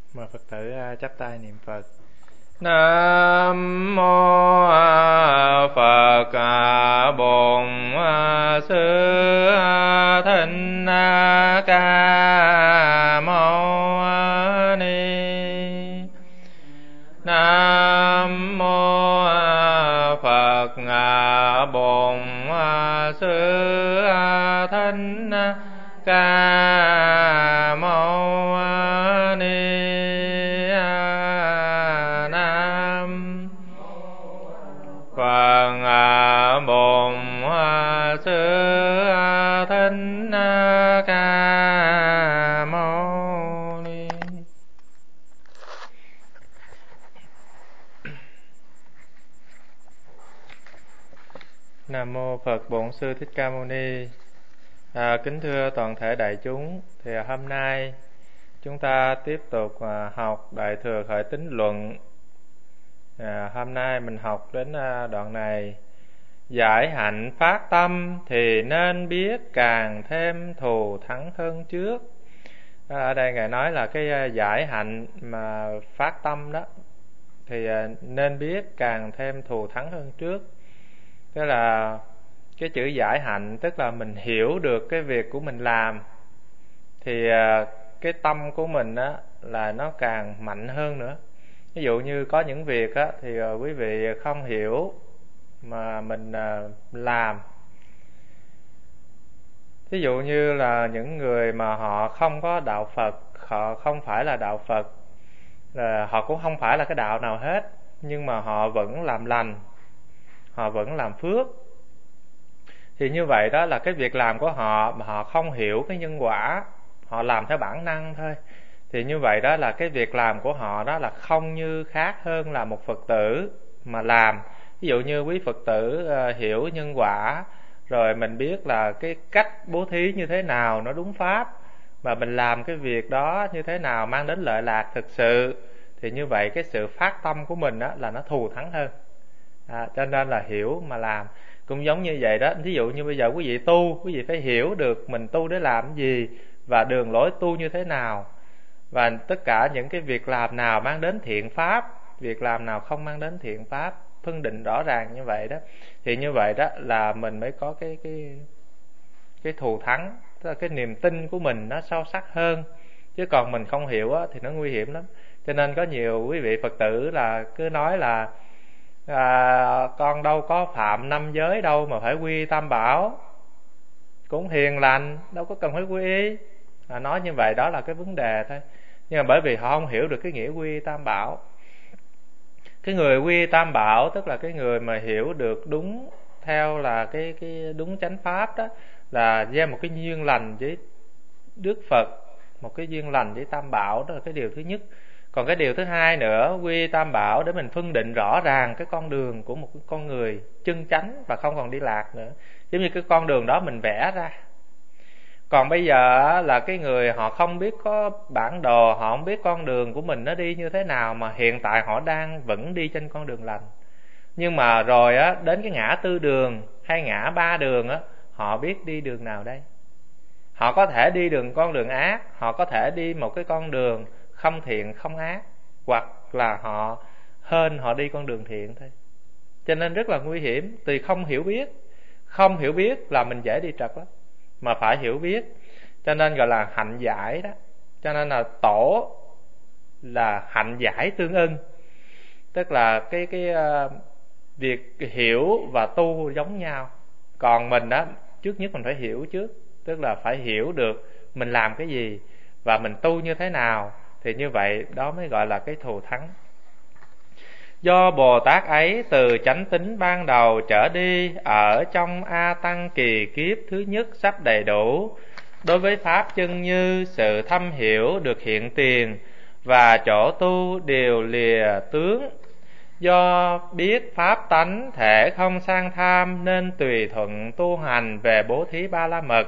Mời Phật tử chắp tay niệm Phật. Nam mô Phật Bổn Sư Thích Ca Mâu Ni. Nam mô Phật Bổn Sư Thích Ca Mâu Ni. Nam Phật Bổn Sư Thích Ca Mâu Ni. Nam mô Phật Bổn Sư Thích Ca Mâu Ni. Kính thưa toàn thể đại chúng, thì hôm nay chúng ta tiếp tục học Đại Thừa Khởi Tín Luận. Hôm nay mình học đến đoạn này: giải hạnh phát tâm thì nên biết càng thêm thù thắng hơn trước. Ở đây Ngài nói là cái giải hạnh mà phát tâm đó thì nên biết càng thêm thù thắng hơn trước. Tức là cái chữ giải hạnh tức là mình hiểu được cái việc của mình làm thì cái tâm của mình á là nó càng mạnh hơn nữa. Ví dụ như có những việc á thì quý vị không hiểu mà mình làm. Ví dụ như là những người mà họ không có đạo Phật, họ không phải là đạo Phật, họ cũng không phải là cái đạo nào hết, nhưng mà họ vẫn làm lành, họ vẫn làm phước, thì như vậy đó là cái việc làm của họ mà họ không hiểu cái nhân quả, họ làm theo bản năng thôi, thì như vậy đó là cái việc làm của họ đó là không như khác hơn là một Phật tử mà làm. Ví dụ như quý Phật tử hiểu nhân quả, rồi mình biết là cái cách bố thí như thế nào nó đúng pháp, và mình làm cái việc đó như thế nào mang đến lợi lạc thực sự, thì như vậy cái sự phát tâm của mình đó là nó thù thắng hơn. Cho nên là hiểu mà làm. Cũng giống như vậy đó, ví dụ như bây giờ quý vị tu, quý vị phải hiểu được mình tu để làm gì và đường lối tu như thế nào, và tất cả những cái việc làm nào mang đến thiện pháp, việc làm nào không mang đến thiện pháp, phân định rõ ràng như vậy đó, thì như vậy đó là mình mới có cái thù thắng, tức là cái niềm tin của mình nó sâu sắc hơn. Chứ còn mình không hiểu á, thì nó nguy hiểm lắm. Cho nên có nhiều quý vị Phật tử là cứ nói là con đâu có phạm 5 giới đâu mà phải quy tam bảo, cũng hiền lành, đâu có cần phải quy y. Nói như vậy đó là cái vấn đề thôi. Nhưng mà bởi vì họ không hiểu được cái nghĩa quy tam bảo. Cái người quy tam bảo tức là cái người mà hiểu được đúng theo là cái đúng chánh pháp đó, là gieo một cái duyên lành với Đức Phật, một cái duyên lành với tam bảo, đó là cái điều thứ nhất. Còn cái điều thứ hai nữa, quy tam bảo để mình phân định rõ ràng cái con đường của một con người chân chánh và không còn đi lạc nữa, giống như cái con đường đó mình vẽ ra. Còn bây giờ là cái người họ không biết có bản đồ, họ không biết con đường của mình nó đi như thế nào, mà hiện tại họ đang vẫn đi trên con đường lành. Nhưng mà rồi á, đến cái ngã tư đường hay ngã ba đường á, họ biết đi đường nào đây. Họ có thể đi con đường ác, họ có thể đi một cái con đường không thiện không ác, hoặc là họ đi con đường thiện thôi. Cho nên rất là nguy hiểm, vì không hiểu biết. Không hiểu biết là mình dễ đi trật lắm, mà phải hiểu biết. Cho nên gọi là hạnh giải đó. Cho nên là tổ là hạnh giải tương ưng, tức là cái việc hiểu và tu giống nhau. Còn mình đó, trước nhất mình phải hiểu trước, tức là phải hiểu được mình làm cái gì và mình tu như thế nào, thì như vậy đó mới gọi là cái thù thắng. Do Bồ Tát ấy từ chánh tính ban đầu trở đi, ở trong A Tăng kỳ kiếp thứ nhất sắp đầy đủ, đối với pháp chân như sự thâm hiểu được hiện tiền, và chỗ tu đều lìa tướng. Do biết pháp tánh thể không sang tham, nên tùy thuận tu hành về bố thí ba la mật.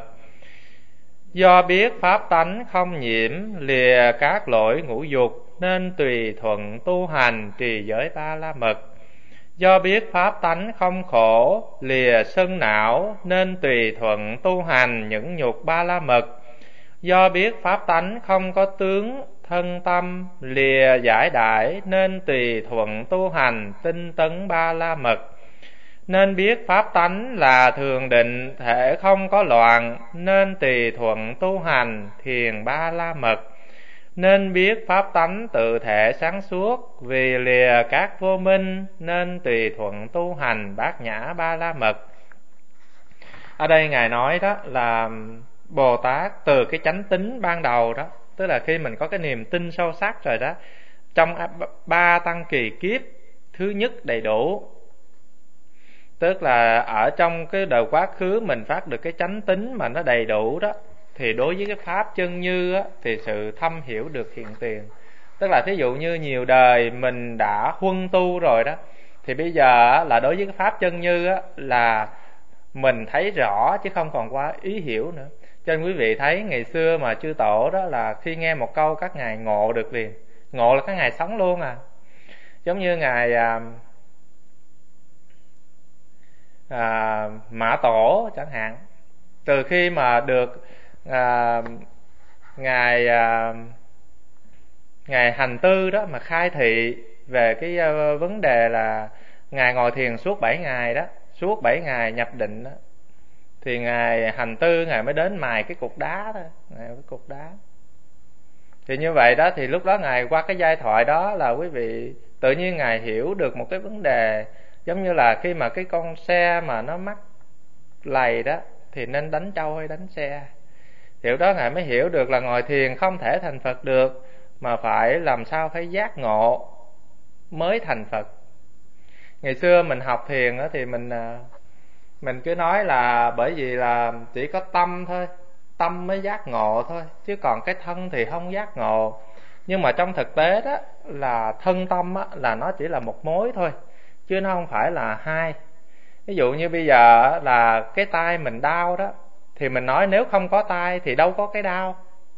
Do biết pháp tánh không nhiễm lìa các lỗi ngũ dục, nên tùy thuận tu hành trì giới ba la mật. Do biết pháp tánh không khổ lìa sân não, nên tùy thuận tu hành những nhục ba la mật. Do biết pháp tánh không có tướng thân tâm lìa giải đãi, nên tùy thuận tu hành tinh tấn ba la mật. Nên biết pháp tánh là thường định, thể không có loạn, nên tùy thuận tu hành thiền ba la mật. Nên biết pháp tánh tự thể sáng suốt, vì lìa các vô minh, nên tùy thuận tu hành bát nhã ba la mật. Ở đây Ngài nói đó là Bồ Tát từ cái chánh tính ban đầu đó, tức là khi mình có cái niềm tin sâu sắc rồi đó, trong 3 tăng kỳ kiếp thứ nhất đầy đủ, tức là ở trong cái đời quá khứ mình phát được cái chánh tính mà nó đầy đủ đó, thì đối với cái pháp chân như á, thì sự thâm hiểu được hiện tiền. Tức là thí dụ như nhiều đời mình đã huân tu rồi đó, thì bây giờ á, là đối với cái pháp chân như á, là mình thấy rõ chứ không còn qua ý hiểu nữa. Cho nên quý vị thấy ngày xưa mà chư tổ đó là khi nghe một câu các ngài ngộ được liền. Ngộ là các ngài sống luôn à. Giống như ngài Mã Tổ chẳng hạn, từ khi mà được ngài ngài Hành Tư đó mà khai thị về cái vấn đề là ngài ngồi thiền suốt 7 ngày đó, suốt 7 ngày nhập định đó, thì ngài Hành Tư ngài mới đến mài cái cục đá thôi, cái cục đá. Thì như vậy đó, thì lúc đó ngài qua cái giai thoại đó là quý vị tự nhiên ngài hiểu được một cái vấn đề, giống như là khi mà cái con xe mà nó mắc lầy đó thì nên đánh trâu hay đánh xe. Thì lúc đó ngài mới hiểu được là ngồi thiền không thể thành Phật được, mà phải làm sao phải giác ngộ mới thành Phật. Ngày xưa mình học thiền đó thì mình cứ nói là bởi vì là chỉ có tâm thôi, tâm mới giác ngộ thôi, chứ còn cái thân thì không giác ngộ. Nhưng mà trong thực tế đó là thân tâm á, là nó chỉ là một mối thôi, chứ nó không phải là hai. Ví dụ như bây giờ là cái tai mình đau đó, thì mình nói nếu không có tai thì đâu có cái đau,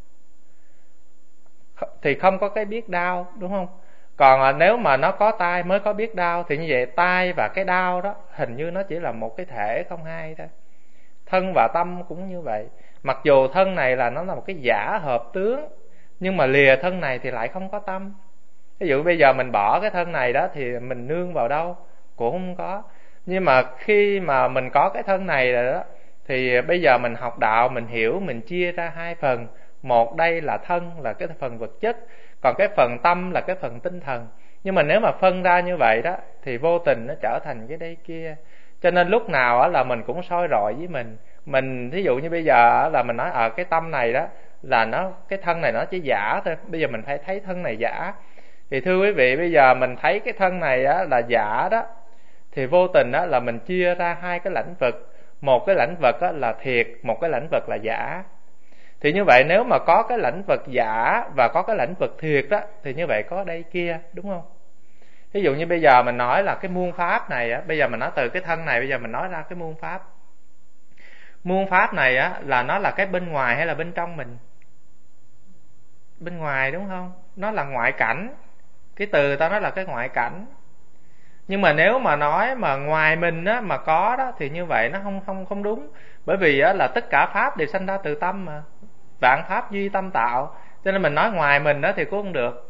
thì không có cái biết đau, đúng không? Còn nếu mà nó có tai mới có biết đau, thì như vậy tai và cái đau đó hình như nó chỉ là một cái thể không hai thôi. Thân và tâm cũng như vậy. Mặc dù thân này là nó là một cái giả hợp tướng, nhưng mà lìa thân này thì lại không có tâm. Ví dụ bây giờ mình bỏ cái thân này đó thì mình nương vào đâu? Cũng không có. Nhưng mà khi mà mình có cái thân này rồi đó, thì bây giờ mình học đạo, mình hiểu, mình chia ra hai phần. Một đây là thân, là cái phần vật chất, còn cái phần tâm là cái phần tinh thần. Nhưng mà nếu mà phân ra như vậy đó, thì vô tình nó trở thành cái đây kia. Cho nên lúc nào là mình cũng soi rọi với mình thí dụ như bây giờ là mình nói cái tâm này đó là cái thân này nó chỉ giả thôi, bây giờ mình phải thấy thân này giả. Thì thưa quý vị, bây giờ mình thấy cái thân này là giả đó, thì vô tình là mình chia ra hai cái lãnh vực. Một cái lãnh vực là thiệt, một cái lãnh vực là giả. Thì như vậy nếu mà có cái lãnh vực giả và có cái lãnh vực thiệt đó, thì như vậy có đây kia, đúng không? Ví dụ như bây giờ mình nói là cái muôn pháp này bây giờ mình nói từ cái thân này, bây giờ mình nói ra cái muôn pháp. Muôn pháp này là nó là cái bên ngoài hay là bên trong mình? Bên ngoài, đúng không? Nó là ngoại cảnh. Cái từ ta nói là cái ngoại cảnh. Nhưng mà nếu mà nói mà ngoài mình mà có đó, thì như vậy nó không đúng. Bởi vì là tất cả pháp đều sanh ra từ tâm mà. Vạn pháp duy tâm tạo. Cho nên mình nói ngoài mình thì cũng không được.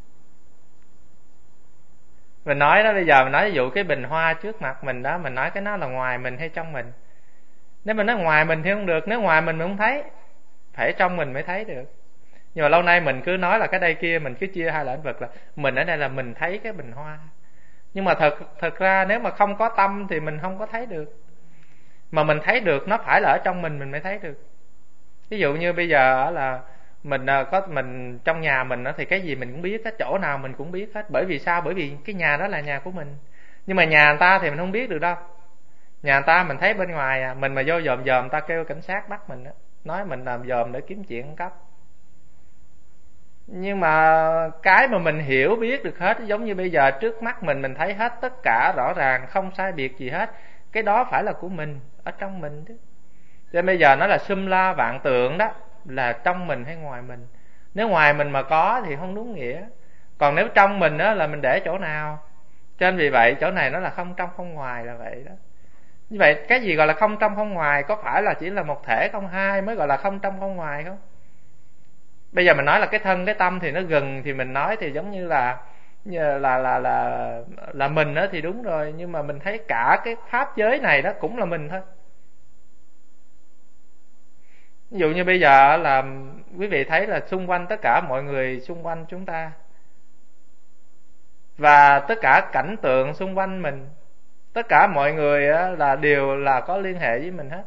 Mình nói đó, bây giờ mình nói ví dụ cái bình hoa trước mặt mình đó, mình nói cái nó là ngoài mình hay trong mình. Nếu mình nói ngoài mình thì không được, nếu ngoài mình không thấy, phải trong mình mới thấy được. Nhưng mà lâu nay mình cứ nói là cái đây kia, mình cứ chia hai lĩnh vực là mình ở đây là mình thấy cái bình hoa. Nhưng mà thật ra nếu mà không có tâm thì mình không có thấy được. Mà mình thấy được nó phải là ở trong mình mới thấy được. Ví dụ như bây giờ là mình trong nhà mình thì cái gì mình cũng biết hết, chỗ nào mình cũng biết hết. Bởi vì sao? Bởi vì cái nhà đó là nhà của mình. Nhưng mà nhà người ta thì mình không biết được đâu. Nhà người ta mình thấy bên ngoài mình mà vô dòm người ta kêu cảnh sát bắt mình nói mình làm dòm để kiếm chuyện cắp. Nhưng mà cái mà mình hiểu biết được hết, giống như bây giờ trước mắt mình thấy hết tất cả rõ ràng, không sai biệt gì hết. Cái đó phải là của mình, ở trong mình chứ. Cho nên bây giờ nó là sum la vạn tượng đó, là trong mình hay ngoài mình. Nếu ngoài mình mà có thì không đúng nghĩa. Còn nếu trong mình là mình để chỗ nào. Cho nên vì vậy chỗ này nó là không trong không ngoài là vậy đó. Như vậy cái gì gọi là không trong không ngoài, có phải là chỉ là một thể không hai mới gọi là không trong không ngoài không? Bây giờ mình nói là cái thân cái tâm thì nó gần, thì mình nói thì giống như là là mình đó thì đúng rồi, nhưng mà mình thấy cả cái pháp giới này đó cũng là mình thôi. Ví dụ như bây giờ là quý vị thấy là xung quanh tất cả mọi người xung quanh chúng ta, và tất cả cảnh tượng xung quanh mình, tất cả mọi người là đều là có liên hệ với mình hết.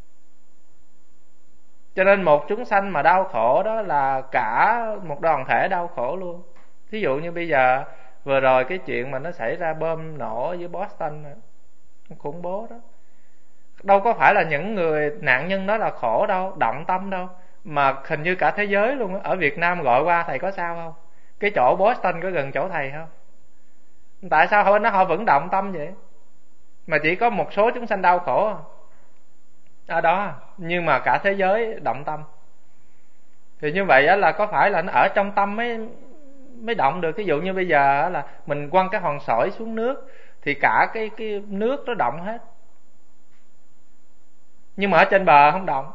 Cho nên một chúng sanh mà đau khổ đó là cả một đoàn thể đau khổ luôn. Thí dụ như bây giờ vừa rồi cái chuyện mà nó xảy ra bom nổ với Boston, khủng bố đó, đâu có phải là những người nạn nhân đó là khổ đâu, động tâm đâu, mà hình như cả thế giới luôn á. Ở Việt Nam gọi qua thầy có sao không? Cái chỗ Boston có gần chỗ thầy không? Tại sao họ vẫn động tâm vậy? Mà chỉ có một số chúng sanh đau khổ ở đó, nhưng mà cả thế giới động tâm. Thì như vậy là có phải là nó ở trong tâm mới mới động được? Ví dụ như bây giờ là mình quăng cái hòn sỏi xuống nước thì cả cái nước nó động hết, nhưng mà ở trên bờ không động,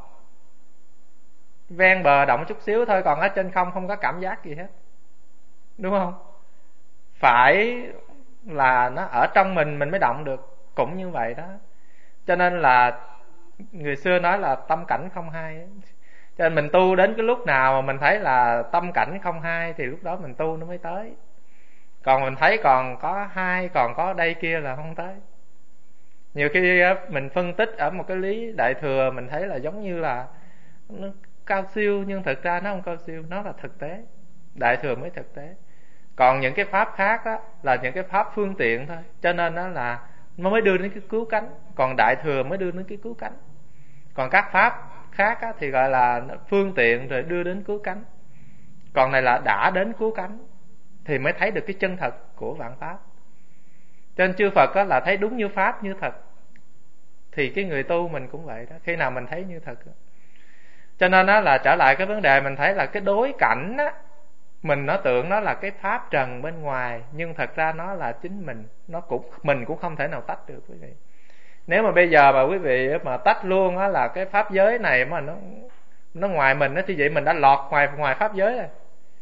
ven bờ động chút xíu thôi, còn ở trên không có cảm giác gì hết, đúng không? Phải là nó ở trong mình mới động được, cũng như vậy đó. Cho nên là người xưa nói là tâm cảnh không hai ấy. Cho nên mình tu đến cái lúc nào mà mình thấy là tâm cảnh không hai thì lúc đó mình tu nó mới tới. Còn mình thấy còn có hai, còn có đây kia là không tới. Nhiều khi mình phân tích ở một cái lý đại thừa, mình thấy là giống như là nó cao siêu, nhưng thực ra nó không cao siêu, nó là thực tế. Đại thừa mới thực tế. Còn những cái pháp khác á là những cái pháp phương tiện thôi, cho nên đó là nó mới đưa đến cái cứu cánh. Còn đại thừa mới đưa đến cái cứu cánh. Còn các pháp khác á thì gọi là phương tiện rồi đưa đến cứu cánh. Còn này là đã đến cứu cánh thì mới thấy được cái chân thật của vạn pháp. Cho nên chư Phật á là thấy đúng như pháp như thật, thì cái người tu mình cũng vậy đó, khi nào mình thấy như thật. Cho nên á là trở lại cái vấn đề, mình thấy là cái đối cảnh á, mình nó tưởng nó là cái pháp trần bên ngoài, nhưng thật ra nó là chính mình. Mình cũng không thể nào tách được quý vị. Nếu mà bây giờ mà quý vị mà tách luôn á là cái pháp giới này mà nó ngoài mình á, thì vậy mình đã lọt ngoài pháp giới rồi.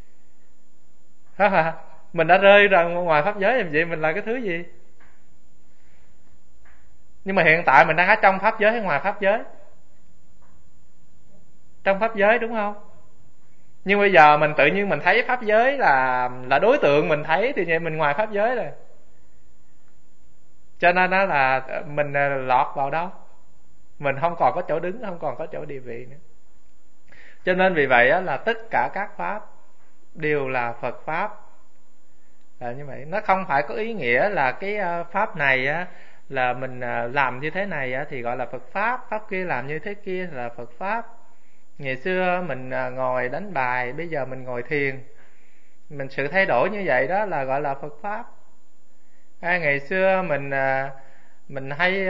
Hả? Mình đã rơi ra ngoài pháp giới rồi, vậy mình là cái thứ gì? Nhưng mà hiện tại mình đang ở trong pháp giới hay ngoài pháp giới? Trong pháp giới, đúng không? Nhưng bây giờ mình tự nhiên mình thấy pháp giới là đối tượng mình thấy, thì vậy mình ngoài pháp giới rồi. Cho nên đó là mình lọt vào đâu? Mình không còn có chỗ đứng, không còn có chỗ địa vị nữa. Cho nên vì vậy á, là tất cả các pháp đều là Phật pháp. Là như vậy. Nó không phải có ý nghĩa là cái pháp này á, là mình làm như thế này á, thì gọi là Phật pháp, pháp kia làm như thế kia là Phật pháp. Ngày xưa mình ngồi đánh bài, bây giờ mình ngồi thiền, mình sự thay đổi như vậy đó là gọi là Phật pháp. Ngày xưa mình hay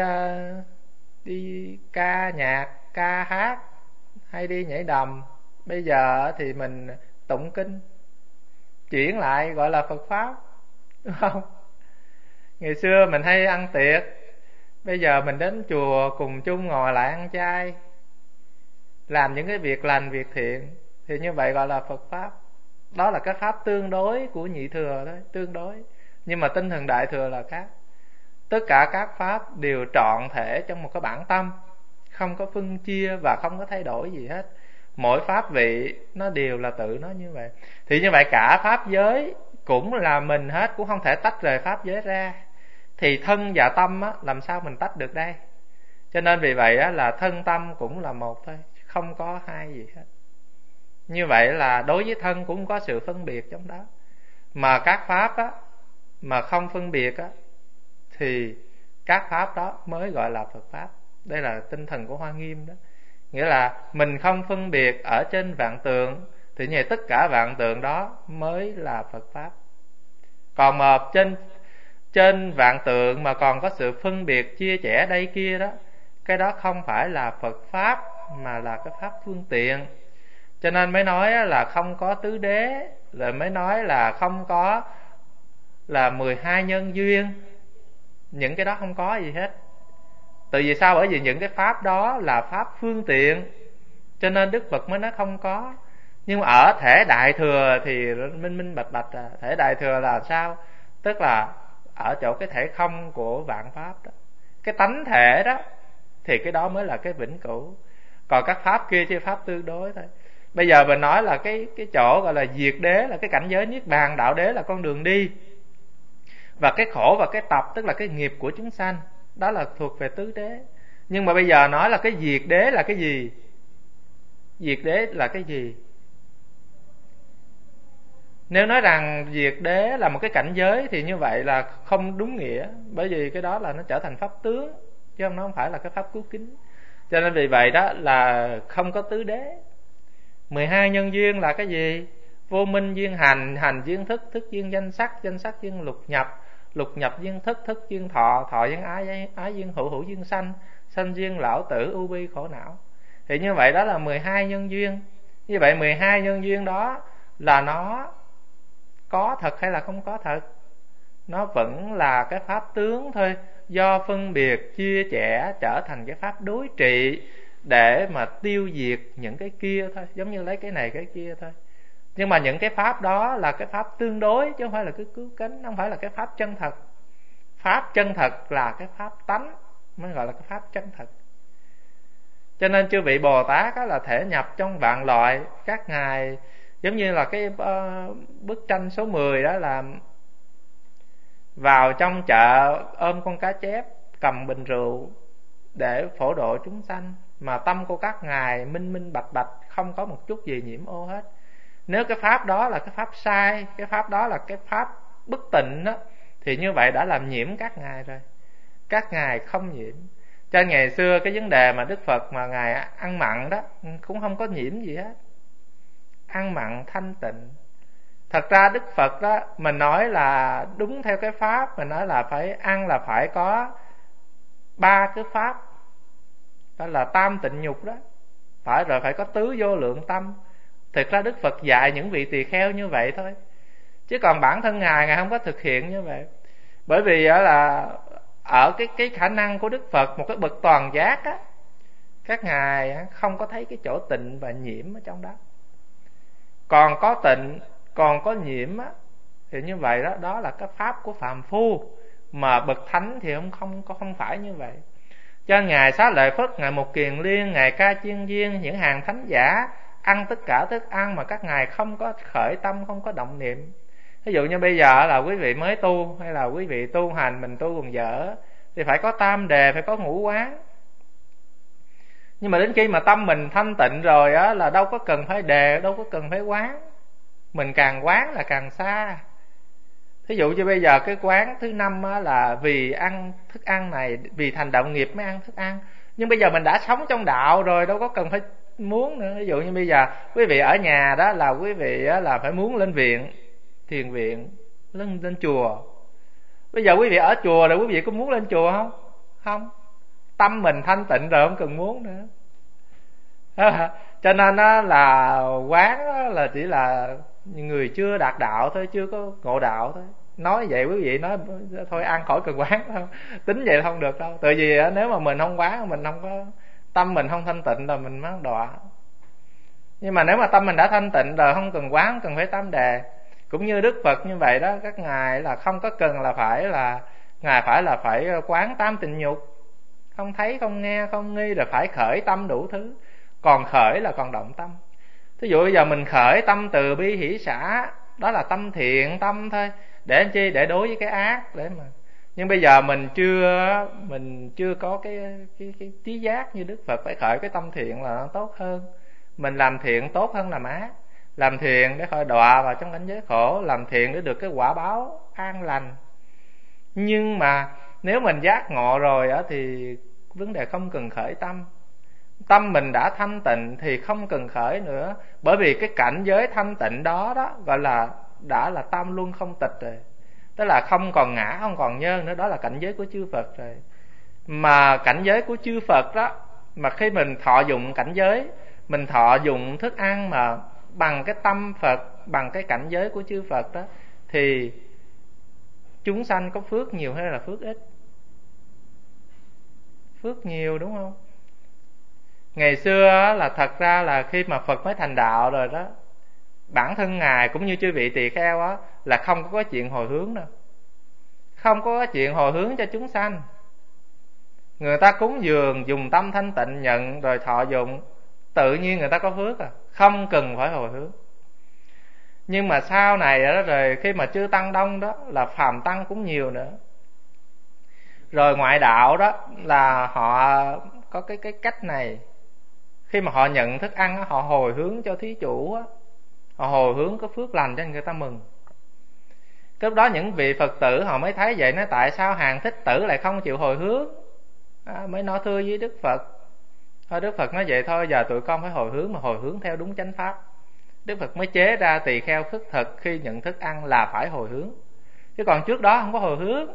đi ca nhạc, ca hát, hay đi nhảy đầm, bây giờ thì mình tụng kinh, chuyển lại gọi là Phật pháp, đúng không? Ngày xưa mình hay ăn tiệc, bây giờ mình đến chùa cùng chung ngồi lại ăn chay, làm những cái việc lành việc thiện, thì như vậy gọi là Phật pháp. Đó là cái pháp tương đối của nhị thừa thôi, tương đối. Nhưng mà tinh thần đại thừa là khác. Tất cả các pháp đều trọn thể trong một cái bản tâm, không có phân chia và không có thay đổi gì hết. Mỗi pháp vị nó đều là tự nó như vậy. Thì như vậy cả pháp giới cũng là mình hết, cũng không thể tách rời pháp giới ra. Thì thân và tâm á, làm sao mình tách được đây? Cho nên vì vậy á, là thân tâm cũng là một thôi, không có hai gì hết. Như vậy là đối với thân cũng có sự phân biệt trong đó. Mà các pháp á, mà không phân biệt á, thì các pháp đó mới gọi là Phật pháp. Đây là tinh thần của Hoa Nghiêm đó. Nghĩa là mình không phân biệt ở trên vạn tượng, thì như vậy tất cả vạn tượng đó mới là Phật pháp. Còn mà trên vạn tượng mà còn có sự phân biệt chia rẽ đây kia đó, cái đó không phải là Phật pháp, mà là cái pháp phương tiện. Cho nên mới nói là không có tứ đế, rồi mới nói là không có là 12 nhân duyên. Những cái đó không có gì hết. Tại vì sao? Bởi vì những cái pháp đó là pháp phương tiện, cho nên Đức Phật mới nói không có. Nhưng mà ở thể Đại Thừa thì minh minh bạch bạch à. Thể Đại Thừa là sao? Tức là ở chỗ cái thể không của vạn pháp đó, cái tánh thể đó, thì cái đó mới là cái vĩnh cửu. Còn các pháp kia chỉ pháp tương đối thôi. Bây giờ mình nói là cái chỗ gọi là diệt đế, là cái cảnh giới niết bàn, đạo đế là con đường đi, và cái khổ và cái tập tức là cái nghiệp của chúng sanh, đó là thuộc về tứ đế. Nhưng mà bây giờ nói là cái diệt đế là cái gì? Diệt đế là cái gì? Nếu nói rằng diệt đế là một cái cảnh giới thì như vậy là không đúng nghĩa, bởi vì cái đó là nó trở thành pháp tướng, chứ nó không phải là cái pháp cứu kính. Cho nên vì vậy đó là không có tứ đế. 12 nhân duyên là cái gì? Vô minh duyên hành, hành duyên thức, thức duyên danh sắc, danh sắc duyên lục nhập, lục nhập duyên thức, thức duyên thọ, thọ duyên ái, ái duyên hữu, hữu duyên sanh, sanh duyên lão tử ưu bi khổ não. Thì như vậy đó là 12 nhân duyên. Như vậy 12 nhân duyên đó là nó có thật hay là không có thật? Nó vẫn là cái pháp tướng thôi, do phân biệt chia rẽ trở thành cái pháp đối trị để mà tiêu diệt những cái kia thôi, giống như lấy cái này cái kia thôi. Nhưng mà những cái pháp đó là cái pháp tương đối, chứ không phải là cái cứu cánh, không phải là cái pháp chân thật. Pháp chân thật là cái pháp tánh, mới gọi là cái pháp chân thật. Cho nên chư vị Bồ Tát đó là thể nhập trong vạn loại. Các ngài giống như là cái bức tranh số 10 đó, là vào trong chợ ôm con cá chép, cầm bình rượu để phổ độ chúng sanh, mà tâm của các ngài minh minh bạch bạch, không có một chút gì nhiễm ô hết. Nếu cái pháp đó là cái pháp sai, cái pháp đó là cái pháp bất tịnh đó, thì như vậy đã làm nhiễm các ngài rồi. Các ngài không nhiễm. Cho ngày xưa cái vấn đề mà Đức Phật mà ngài ăn mặn đó cũng không có nhiễm gì hết, ăn mặn thanh tịnh. Thật ra Đức Phật đó, mình nói là đúng theo cái pháp, mình nói là phải ăn là phải có 3 cái pháp, đó là tam tịnh nhục đó, phải rồi, phải có tứ vô lượng tâm. Thực ra Đức Phật dạy những vị tỳ kheo như vậy thôi, chứ còn bản thân ngài không có thực hiện như vậy. Bởi vì là ở cái khả năng của Đức Phật, một cái bậc toàn giác á, các ngài không có thấy cái chỗ tịnh và nhiễm ở trong đó. Còn có tịnh, còn có nhiễm á, thì như vậy đó, đó là cái pháp của phàm phu. Mà bậc thánh thì không phải như vậy. Cho ngài Xá Lợi Phất, ngài Mục Kiền Liên, ngài Ca Chiên Viên, những hàng thánh giả ăn tất cả thức ăn mà các ngài không có khởi tâm, không có động niệm. Ví dụ như bây giờ là quý vị mới tu, hay là quý vị tu hành, mình tu còn dở, thì phải có tam đề, phải có ngũ quán. Nhưng mà đến khi mà tâm mình thanh tịnh rồi á, là đâu có cần phải đề, đâu có cần phải quán. Mình càng quán là càng xa. Thí dụ như bây giờ cái quán thứ 5 á, là vì ăn thức ăn này, vì thành đạo nghiệp mới ăn thức ăn. Nhưng bây giờ mình đã sống trong đạo rồi, đâu có cần phải muốn nữa. Ví dụ như bây giờ quý vị ở nhà đó, là quý vị á, là phải muốn lên viện, thiền viện, lên chùa. Bây giờ quý vị ở chùa rồi, quý vị có muốn lên chùa không? Không. Tâm mình thanh tịnh rồi, không cần muốn nữa. Cho nên đó là quán đó là chỉ là người chưa đạt đạo thôi, chưa có ngộ đạo thôi. Nói vậy quý vị nói thôi ăn khỏi cần quán đâu, tính vậy không được đâu. Tại vì nếu mà mình không quán, mình không có tâm, mình không thanh tịnh là mình mới đọa. Nhưng mà nếu mà tâm mình đã thanh tịnh rồi, không cần quán, không cần phải tam đề. Cũng như Đức Phật như vậy đó, các ngài là không có cần là ngài phải quán tam tịnh nhục, không thấy, không nghe, không nghi, rồi phải khởi tâm đủ thứ. Còn khởi là còn động tâm. Thí dụ bây giờ mình khởi tâm từ bi hỷ xả, đó là tâm thiện tâm thôi. Để làm chi? Để đối với cái ác, để mà. Nhưng bây giờ mình chưa có cái trí giác như Đức Phật, phải khởi cái tâm thiện là nó tốt hơn. Mình làm thiện tốt hơn làm ác. Làm thiện để khỏi đọa vào trong cảnh giới khổ, làm thiện để được cái quả báo an lành. Nhưng mà nếu mình giác ngộ rồi á, thì vấn đề không cần khởi tâm. Tâm mình đã thanh tịnh thì không cần khởi nữa. Bởi vì cái cảnh giới thanh tịnh đó gọi là đã là tam luân không tịch rồi. Tức là không còn ngã, không còn nhân nữa. Đó là cảnh giới của chư Phật rồi. Mà cảnh giới của chư Phật đó, mà khi mình thọ dụng cảnh giới, mình thọ dụng thức ăn mà bằng cái tâm Phật, bằng cái cảnh giới của chư Phật đó, thì chúng sanh có phước nhiều hay là phước ít? Phước nhiều, đúng không? Ngày xưa là thật ra là khi mà Phật mới thành đạo rồi đó, bản thân Ngài cũng như chư vị tỳ kheo á là không có chuyện hồi hướng đâu. Không có chuyện hồi hướng cho chúng sanh. Người ta cúng dường dùng tâm thanh tịnh nhận rồi thọ dụng, tự nhiên người ta có phước à, không cần phải hồi hướng. Nhưng mà sau này đó, rồi khi mà chư tăng đông đó là phàm tăng cũng nhiều nữa. Rồi ngoại đạo đó là họ có cái cách này. Khi mà họ nhận thức ăn họ hồi hướng cho thí chủ á, họ hồi hướng có phước lành cho người ta mừng. Lúc đó những vị Phật tử họ mới thấy vậy, nói tại sao hàng Thích Tử lại không chịu hồi hướng. Mới nói thưa với Đức Phật. Thôi Đức Phật nói vậy thôi, giờ tụi con phải hồi hướng, mà hồi hướng theo đúng chánh pháp. Đức Phật mới chế ra tỳ kheo khất thực khi nhận thức ăn là phải hồi hướng, chứ còn trước đó không có hồi hướng.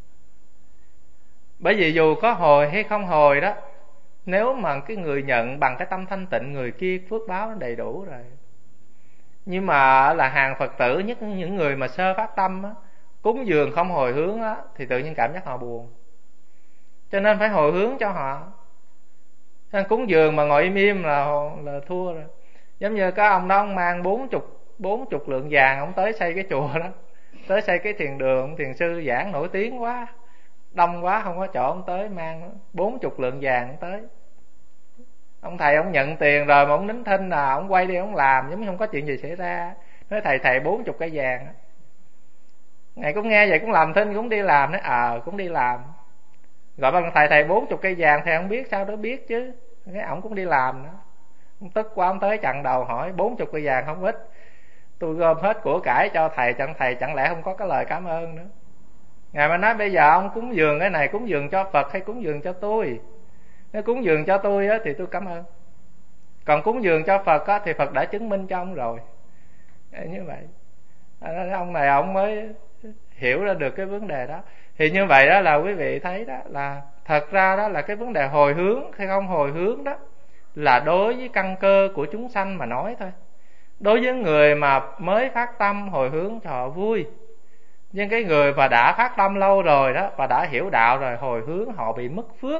Bởi vì dù có hồi hay không hồi đó, nếu mà cái người nhận bằng cái tâm thanh tịnh, người kia phước báo nó đầy đủ rồi. Nhưng mà là hàng Phật tử, nhất những người mà sơ phát tâm á, cúng dường không hồi hướng á, thì tự nhiên cảm giác họ buồn. Cho nên phải hồi hướng cho họ. Nên cúng dường mà ngồi im im là thua rồi. Giống như cái ông đó ông mang 40 lượng vàng, ông tới xây cái chùa đó, tới xây cái thiền đường, ông thiền sư giảng nổi tiếng quá, đông quá không có chỗ, ông tới mang 40 lượng vàng ông tới. Ông thầy ông nhận tiền rồi mà ông nín thinh là ông quay đi ông làm giống như không có chuyện gì xảy ra. Nói thầy 40 cây vàng. Ngài cũng nghe vậy cũng làm thinh, cũng đi làm. Nói cũng đi làm. Gọi bằng thầy 40 cây vàng, thầy không biết sao đó biết chứ. Cái ổng cũng đi làm nữa. Ông tức quá ông tới chặn đầu hỏi 40 cây vàng không ít, tôi gom hết của cải cho thầy chẳng lẽ không có cái lời cảm ơn nữa. Ngài mới nói bây giờ ông cúng dường cái này, cúng dường cho Phật hay cúng dường cho tôi? Nếu cúng dường cho tôi á, thì tôi cảm ơn. Còn cúng dường cho Phật á, thì Phật đã chứng minh cho ông rồi. Như vậy ông này ông mới hiểu ra được cái vấn đề đó. Thì như vậy đó là quý vị thấy đó là thật ra đó là cái vấn đề hồi hướng hay không hồi hướng đó là đối với căn cơ của chúng sanh mà nói thôi. Đối với người mà mới phát tâm hồi hướng cho họ vui. Nhưng cái người mà đã phát tâm lâu rồi đó và đã hiểu đạo rồi, hồi hướng họ bị mất phước.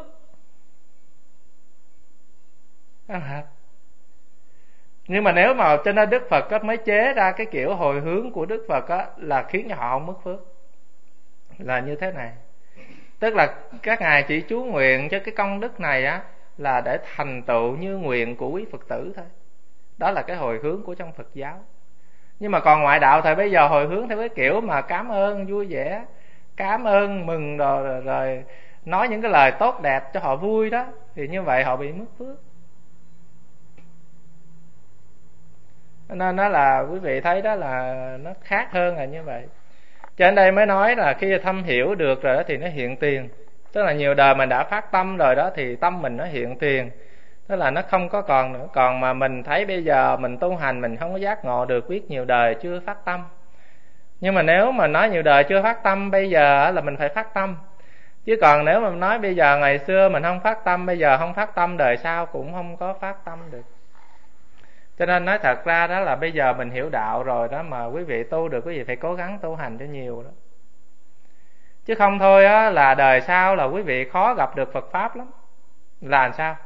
Nhưng mà nếu mà cho nên Đức Phật á, mới chế ra cái kiểu hồi hướng của Đức Phật á, là khiến cho họ không mất phước. Là như thế này. Tức là các ngài chỉ chú nguyện cho cái công đức này á, là để thành tựu như nguyện của quý Phật tử thôi. Đó là cái hồi hướng của trong Phật giáo. Nhưng mà còn ngoại đạo thời bây giờ hồi hướng theo cái kiểu mà cảm ơn vui vẻ, cảm ơn mừng rồi nói những cái lời tốt đẹp cho họ vui đó, thì như vậy họ bị mất phước. Nên nó là quý vị thấy đó là nó khác hơn là như vậy. Cho nên đây mới nói là khi thâm hiểu được rồi đó thì nó hiện tiền. Tức là nhiều đời mình đã phát tâm rồi đó thì tâm mình nó hiện tiền. Tức là nó không có còn nữa. Còn mà mình thấy bây giờ mình tu hành mình không có giác ngộ được, biết nhiều đời chưa phát tâm. Nhưng mà nếu mà nói nhiều đời chưa phát tâm, bây giờ là mình phải phát tâm. Chứ còn nếu mà nói bây giờ ngày xưa mình không phát tâm, bây giờ không phát tâm, đời sau cũng không có phát tâm được. Cho nên nói thật ra đó là bây giờ mình hiểu đạo rồi đó, mà quý vị tu được, quý vị phải cố gắng tu hành cho nhiều đó. Chứ không thôi á, là đời sau là quý vị khó gặp được Phật Pháp lắm. Là làm sao?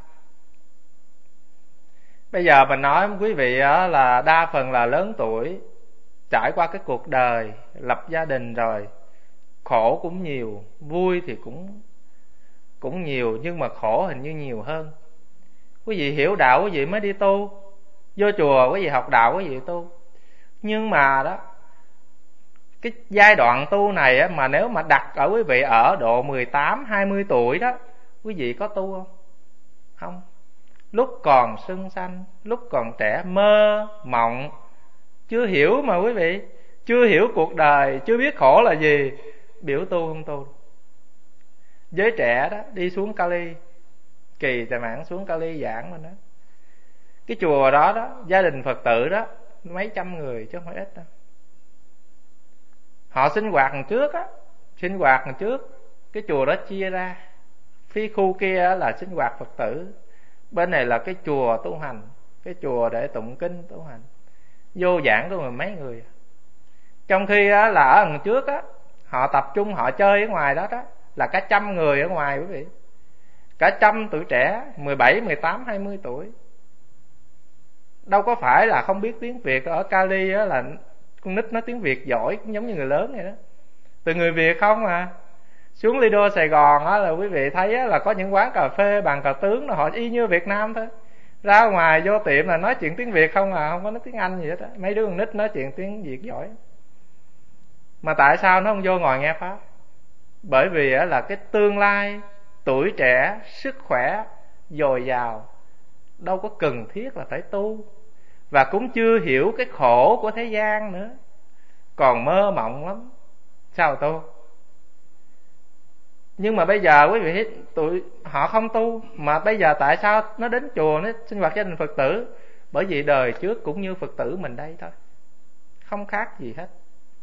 Bây giờ mình nói quý vị á, là đa phần là lớn tuổi, trải qua cái cuộc đời, lập gia đình rồi, khổ cũng nhiều, vui thì cũng nhiều, nhưng mà khổ hình như nhiều hơn. Quý vị hiểu đạo quý vị mới đi tu, vô chùa quý vị học đạo quý vị tu. Nhưng mà đó, cái giai đoạn tu này á, mà nếu mà đặt ở quý vị ở độ 18, 20 tuổi đó, quý vị có tu không? Không. Lúc còn xuân xanh, lúc còn trẻ, mơ, mộng, chưa hiểu mà quý vị, chưa hiểu cuộc đời, chưa biết khổ là gì, biểu tu không tu. Giới trẻ đó, đi xuống Cali, Kỳ Tài Mãn xuống Cali giảng mình đó. Cái chùa đó đó, gia đình Phật tử đó, mấy trăm người chứ không phải ít đâu. Họ sinh hoạt lần trước á, sinh hoạt lần trước, cái chùa đó chia ra, phía khu kia là sinh hoạt Phật tử, bên này là cái chùa tu hành, cái chùa để tụng kinh tu hành. Vô giảng có mười mấy người. Trong khi á, là ở lần trước á, họ tập trung họ chơi ở ngoài đó đó, là cả trăm người ở ngoài quý vị. Cả trăm tuổi trẻ, 17, 18, 20 tuổi. Đâu có phải là không biết tiếng Việt. Ở Cali á là con nít nói tiếng Việt giỏi cũng giống như người lớn vậy đó, từ người Việt không à. Xuống Lido Sài Gòn á là quý vị thấy á, là có những quán cà phê bàn cà tướng là họ y như Việt Nam thôi. Ra ngoài vô tiệm là nói chuyện tiếng Việt không à, không có nói tiếng Anh gì hết á. Mấy đứa con nít nói chuyện tiếng Việt giỏi. Mà tại sao nó không vô ngồi nghe pháp? Bởi vì á là cái tương lai tuổi trẻ, sức khỏe dồi dào, đâu có cần thiết là phải tu, và cũng chưa hiểu cái khổ của thế gian nữa, còn mơ mộng lắm, sao tu? Nhưng mà bây giờ quý vị thấy tụi họ không tu, mà bây giờ tại sao nó đến chùa nó sinh hoạt gia đình Phật tử? Bởi vì đời trước cũng như Phật tử mình đây thôi, không khác gì hết.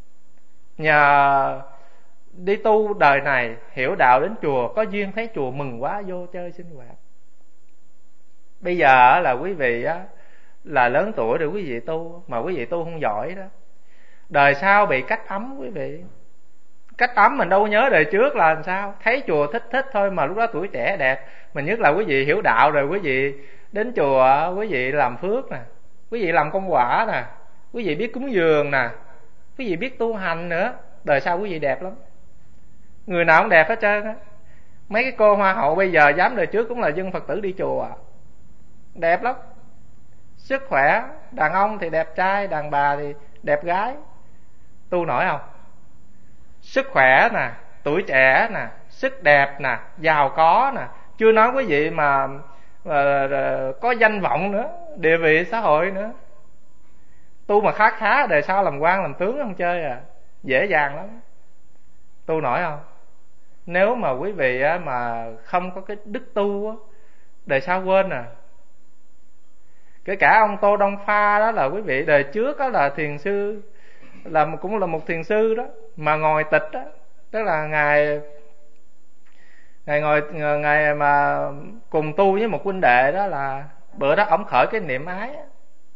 Nhờ đi tu đời này hiểu đạo đến chùa, có duyên thấy chùa mừng quá vô chơi sinh hoạt. Bây giờ là quý vị á là lớn tuổi rồi quý vị tu, mà quý vị tu không giỏi đó, đời sau bị cách ấm quý vị. Cách ấm mình đâu nhớ đời trước là làm sao, thấy chùa thích thôi, mà lúc đó tuổi trẻ đẹp. Mình nhất là quý vị hiểu đạo rồi, quý vị đến chùa quý vị làm phước nè, quý vị làm công quả nè, quý vị biết cúng dường nè, quý vị biết tu hành nữa, đời sau quý vị đẹp lắm. Người nào cũng đẹp hết trơn á. Mấy cái cô hoa hậu bây giờ dám đời trước cũng là dân Phật tử đi chùa, đẹp lắm. Sức khỏe, đàn ông thì đẹp trai, đàn bà thì đẹp gái. Tu nổi không? Sức khỏe nè, tuổi trẻ nè, sức đẹp nè, giàu có nè, chưa nói quý vị mà có danh vọng nữa, địa vị xã hội nữa. Tu mà khá đời sau làm quan làm tướng không chơi à, dễ dàng lắm. Tu nổi không? Nếu mà quý vị mà không có cái đức tu á, đời sau quên à. Kể cả ông Tô Đông Pha đó là quý vị đời trước đó là thiền sư, cũng là một thiền sư đó, mà ngồi tịch đó, tức là ngài mà cùng tu với một huynh đệ đó, là bữa đó ổng khởi cái niệm ái á.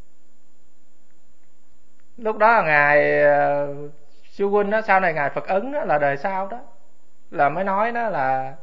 Lúc đó là ngài sư huynh đó, sau này ngài Phật Ấn đó, là đời sau đó, là mới nói đó là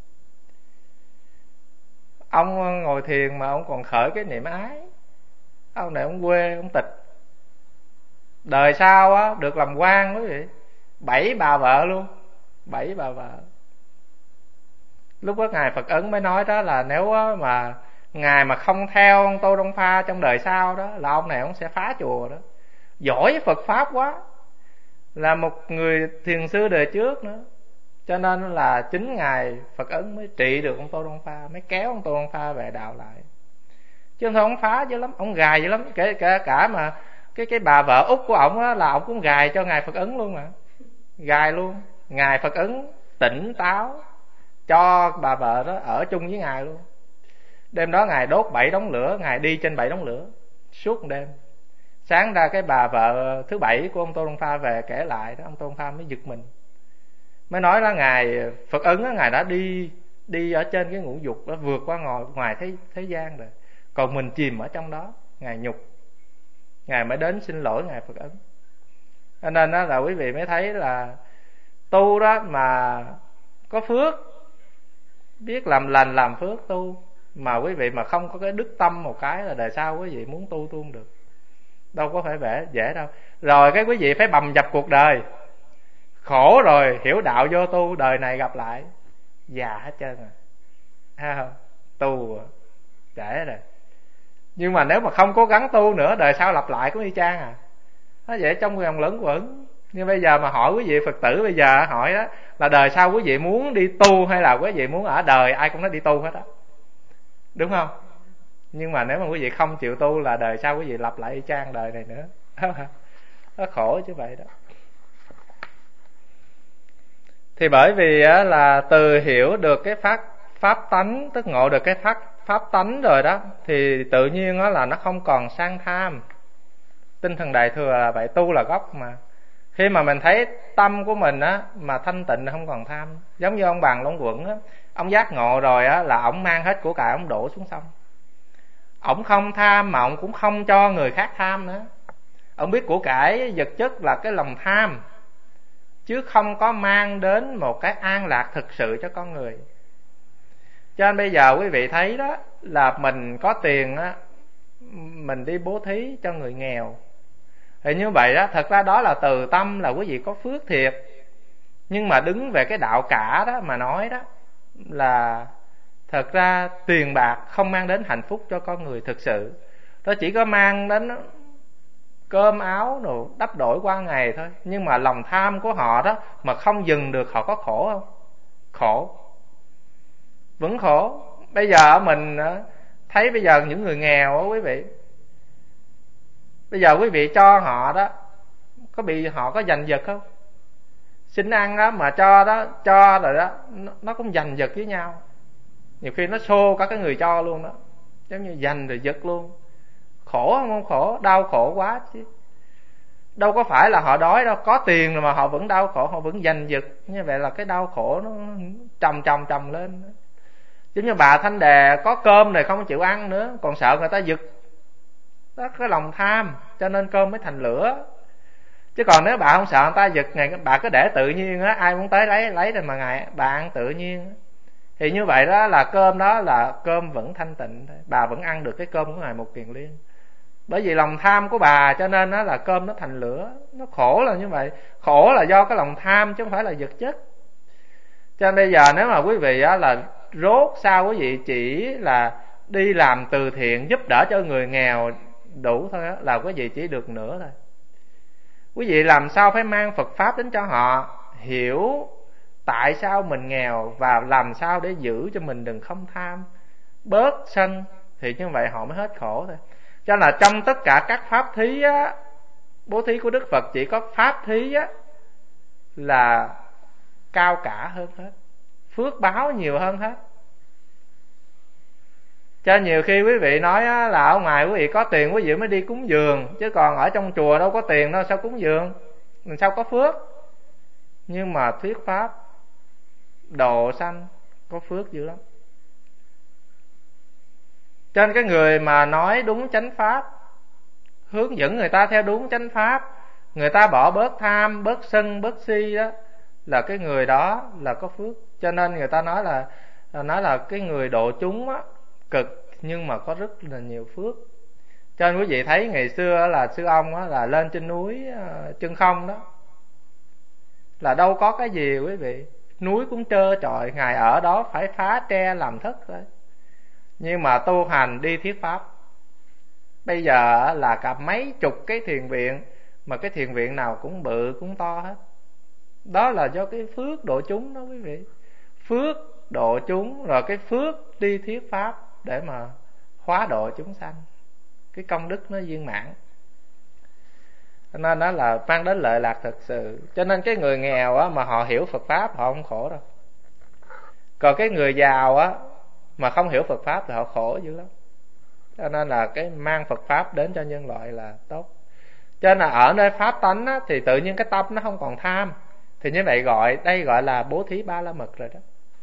ông ngồi thiền mà ông còn khởi cái niệm ái. Ông này ông quê, ông tịch, đời sau á được làm quan quý vị, 7 bà vợ luôn, 7 bà vợ. Lúc đó ngài Phật Ấn mới nói đó là nếu mà ngài mà không theo ông Tô Đông Pha trong đời sau đó, là ông này ông sẽ phá chùa đó. Giỏi Phật pháp quá, là một người thiền sư đời trước nữa, cho nên là chính ngài Phật Ấn mới trị được ông Tô Đông Pha, mới kéo ông Tô Đông Pha về đạo lại. Chứ không thôi ông phá dữ lắm, ông gài dữ lắm. Kể cả mà cái bà vợ út của ổng á, là ổng cũng gài cho ngài Phật Ấn luôn mà, gài luôn. Ngài Phật Ấn tỉnh táo cho bà vợ đó ở chung với ngài luôn. Đêm đó ngài đốt 7 đống lửa, ngài đi trên 7 đống lửa suốt một đêm. Sáng ra cái bà vợ thứ 7 của ông Tô Đông Pha về kể lại đó, ông Tô Đông Pha mới giật mình, mới nói là ngài Phật Ấn đó, ngài đã đi ở trên cái ngũ dục đó, vượt qua ngoài thế gian rồi, còn mình chìm ở trong đó. Ngài nhục, ngài mới đến xin lỗi ngài Phật Ấn. Cho nên đó là quý vị mới thấy là tu đó mà có phước, biết làm lành làm phước tu, mà quý vị mà không có cái đức tâm một cái là đời sau quý vị muốn tu không được, đâu có phải dễ đâu. Rồi cái quý vị phải bầm dập cuộc đời khổ, rồi hiểu đạo vô tu, đời này gặp lại già hết trơn rồi, thấy không? Tu trễ rồi. Nhưng mà nếu mà không cố gắng tu nữa, đời sau lặp lại cũng y chang à. Nó vậy, trong vòng lẫn quẩn. Nhưng bây giờ mà hỏi quý vị Phật tử bây giờ hỏi đó là đời sau quý vị muốn đi tu hay là quý vị muốn ở đời, ai cũng nói đi tu hết á, đúng không? Nhưng mà nếu mà quý vị không chịu tu là đời sau quý vị lặp lại y chang đời này nữa. Nó khổ chứ vậy đó. Thì bởi vì là từ hiểu được cái pháp tánh, tức ngộ được cái pháp tánh rồi đó, thì tự nhiên là nó không còn sang tham. Tinh thần đại thừa là vậy, tu là gốc mà. Khi mà mình thấy tâm của mình mà thanh tịnh, không còn tham. Giống như ông Bằng Long Quẩn á, ông giác ngộ rồi là ông mang hết của cải ông đổ xuống sông. Ông không tham mà ông cũng không cho người khác tham nữa. Ông biết của cải vật chất là cái lòng tham, chứ không có mang đến một cái an lạc thực sự cho con người. Cho nên bây giờ quý vị thấy đó là mình có tiền mình đi bố thí cho người nghèo. Thì như vậy đó, thật ra đó là từ tâm, là quý vị có phước thiệt. Nhưng mà đứng về cái đạo cả đó mà nói đó, là thật ra tiền bạc không mang đến hạnh phúc cho con người thực sự. Nó chỉ có mang đến cơm áo đồ đắp đổi qua ngày thôi. Nhưng mà lòng tham của họ đó mà không dừng được, họ có khổ không? Khổ, vẫn khổ. Bây giờ mình thấy bây giờ những người nghèo đó quý vị, bây giờ quý vị cho họ đó, có bị họ có giành giật không? Xin ăn đó mà cho đó, cho rồi đó, nó cũng giành giật với nhau. Nhiều khi nó xô cả cái người cho luôn đó, giống như giành rồi giật luôn. Khổ không? Không khổ, đau khổ quá chứ. Đâu có phải là họ đói đâu, có tiền mà họ vẫn đau khổ, họ vẫn giành giật. Như vậy là cái đau khổ nó trồng lên. Giống như bà Thanh Đề có cơm này không chịu ăn nữa, còn sợ người ta giật. Đó, cái lòng tham, cho nên cơm mới thành lửa. Chứ còn nếu bà không sợ người ta giật, ngày bà cứ để tự nhiên á, ai muốn tới lấy rồi mà ngày bà ăn tự nhiên. Thì như vậy đó là cơm đó là cơm vẫn thanh tịnh thôi, bà vẫn ăn được cái cơm của Ngài Một Kiền Liên. Bởi vì lòng tham của bà cho nên đó là cơm nó thành lửa. Nó khổ là như vậy. Khổ là do cái lòng tham chứ không phải là vật chất. Cho nên bây giờ nếu mà quý vị á là rốt sao quý vị chỉ là đi làm từ thiện giúp đỡ cho người nghèo đủ thôi á, là quý vị chỉ được nửa thôi. Quý vị làm sao phải mang Phật Pháp đến cho họ hiểu tại sao mình nghèo, và làm sao để giữ cho mình đừng không tham, bớt sân, thì như vậy họ mới hết khổ thôi. Cho nên là trong tất cả các pháp thí á, bố thí của Đức Phật chỉ có pháp thí á là cao cả hơn hết, phước báo nhiều hơn hết. Cho nhiều khi quý vị nói á, là ở ngoài quý vị có tiền quý vị mới đi cúng dường, chứ còn ở trong chùa đâu có tiền đâu, sao cúng dường, mình sao có phước. Nhưng mà thuyết pháp độ sanh có phước dữ lắm. Cho nên cái người mà nói đúng chánh pháp, hướng dẫn người ta theo đúng chánh pháp, người ta bỏ bớt tham, bớt sân, bớt si đó, là cái người đó là có phước. Cho nên người ta nói là cái người độ chúng á, cực nhưng mà có rất là nhiều phước. Cho nên quý vị thấy ngày xưa là sư ông á, là lên trên núi Chân Không đó, là đâu có cái gì quý vị, núi cũng trơ trọi, ngài ở đó phải phá tre làm thất thôi. Nhưng mà tu hành đi thuyết pháp. Bây giờ là cả mấy chục cái thiền viện, mà cái thiền viện nào cũng bự cũng to hết. Đó là do cái phước độ chúng đó quý vị. Phước độ chúng, rồi cái phước đi thuyết pháp để mà hóa độ chúng sanh, cái công đức nó viên mãn. Nên đó là mang đến lợi lạc thật sự. Cho nên cái người nghèo á, mà họ hiểu Phật Pháp họ không khổ đâu. Còn cái người giàu á, mà không hiểu Phật Pháp thì họ khổ dữ lắm. Cho nên là cái mang Phật Pháp đến cho nhân loại là tốt. Cho nên là ở nơi Pháp tánh á, thì tự nhiên cái tâm nó không còn tham. Thì như vậy đây gọi là bố thí ba la mật rồi đó.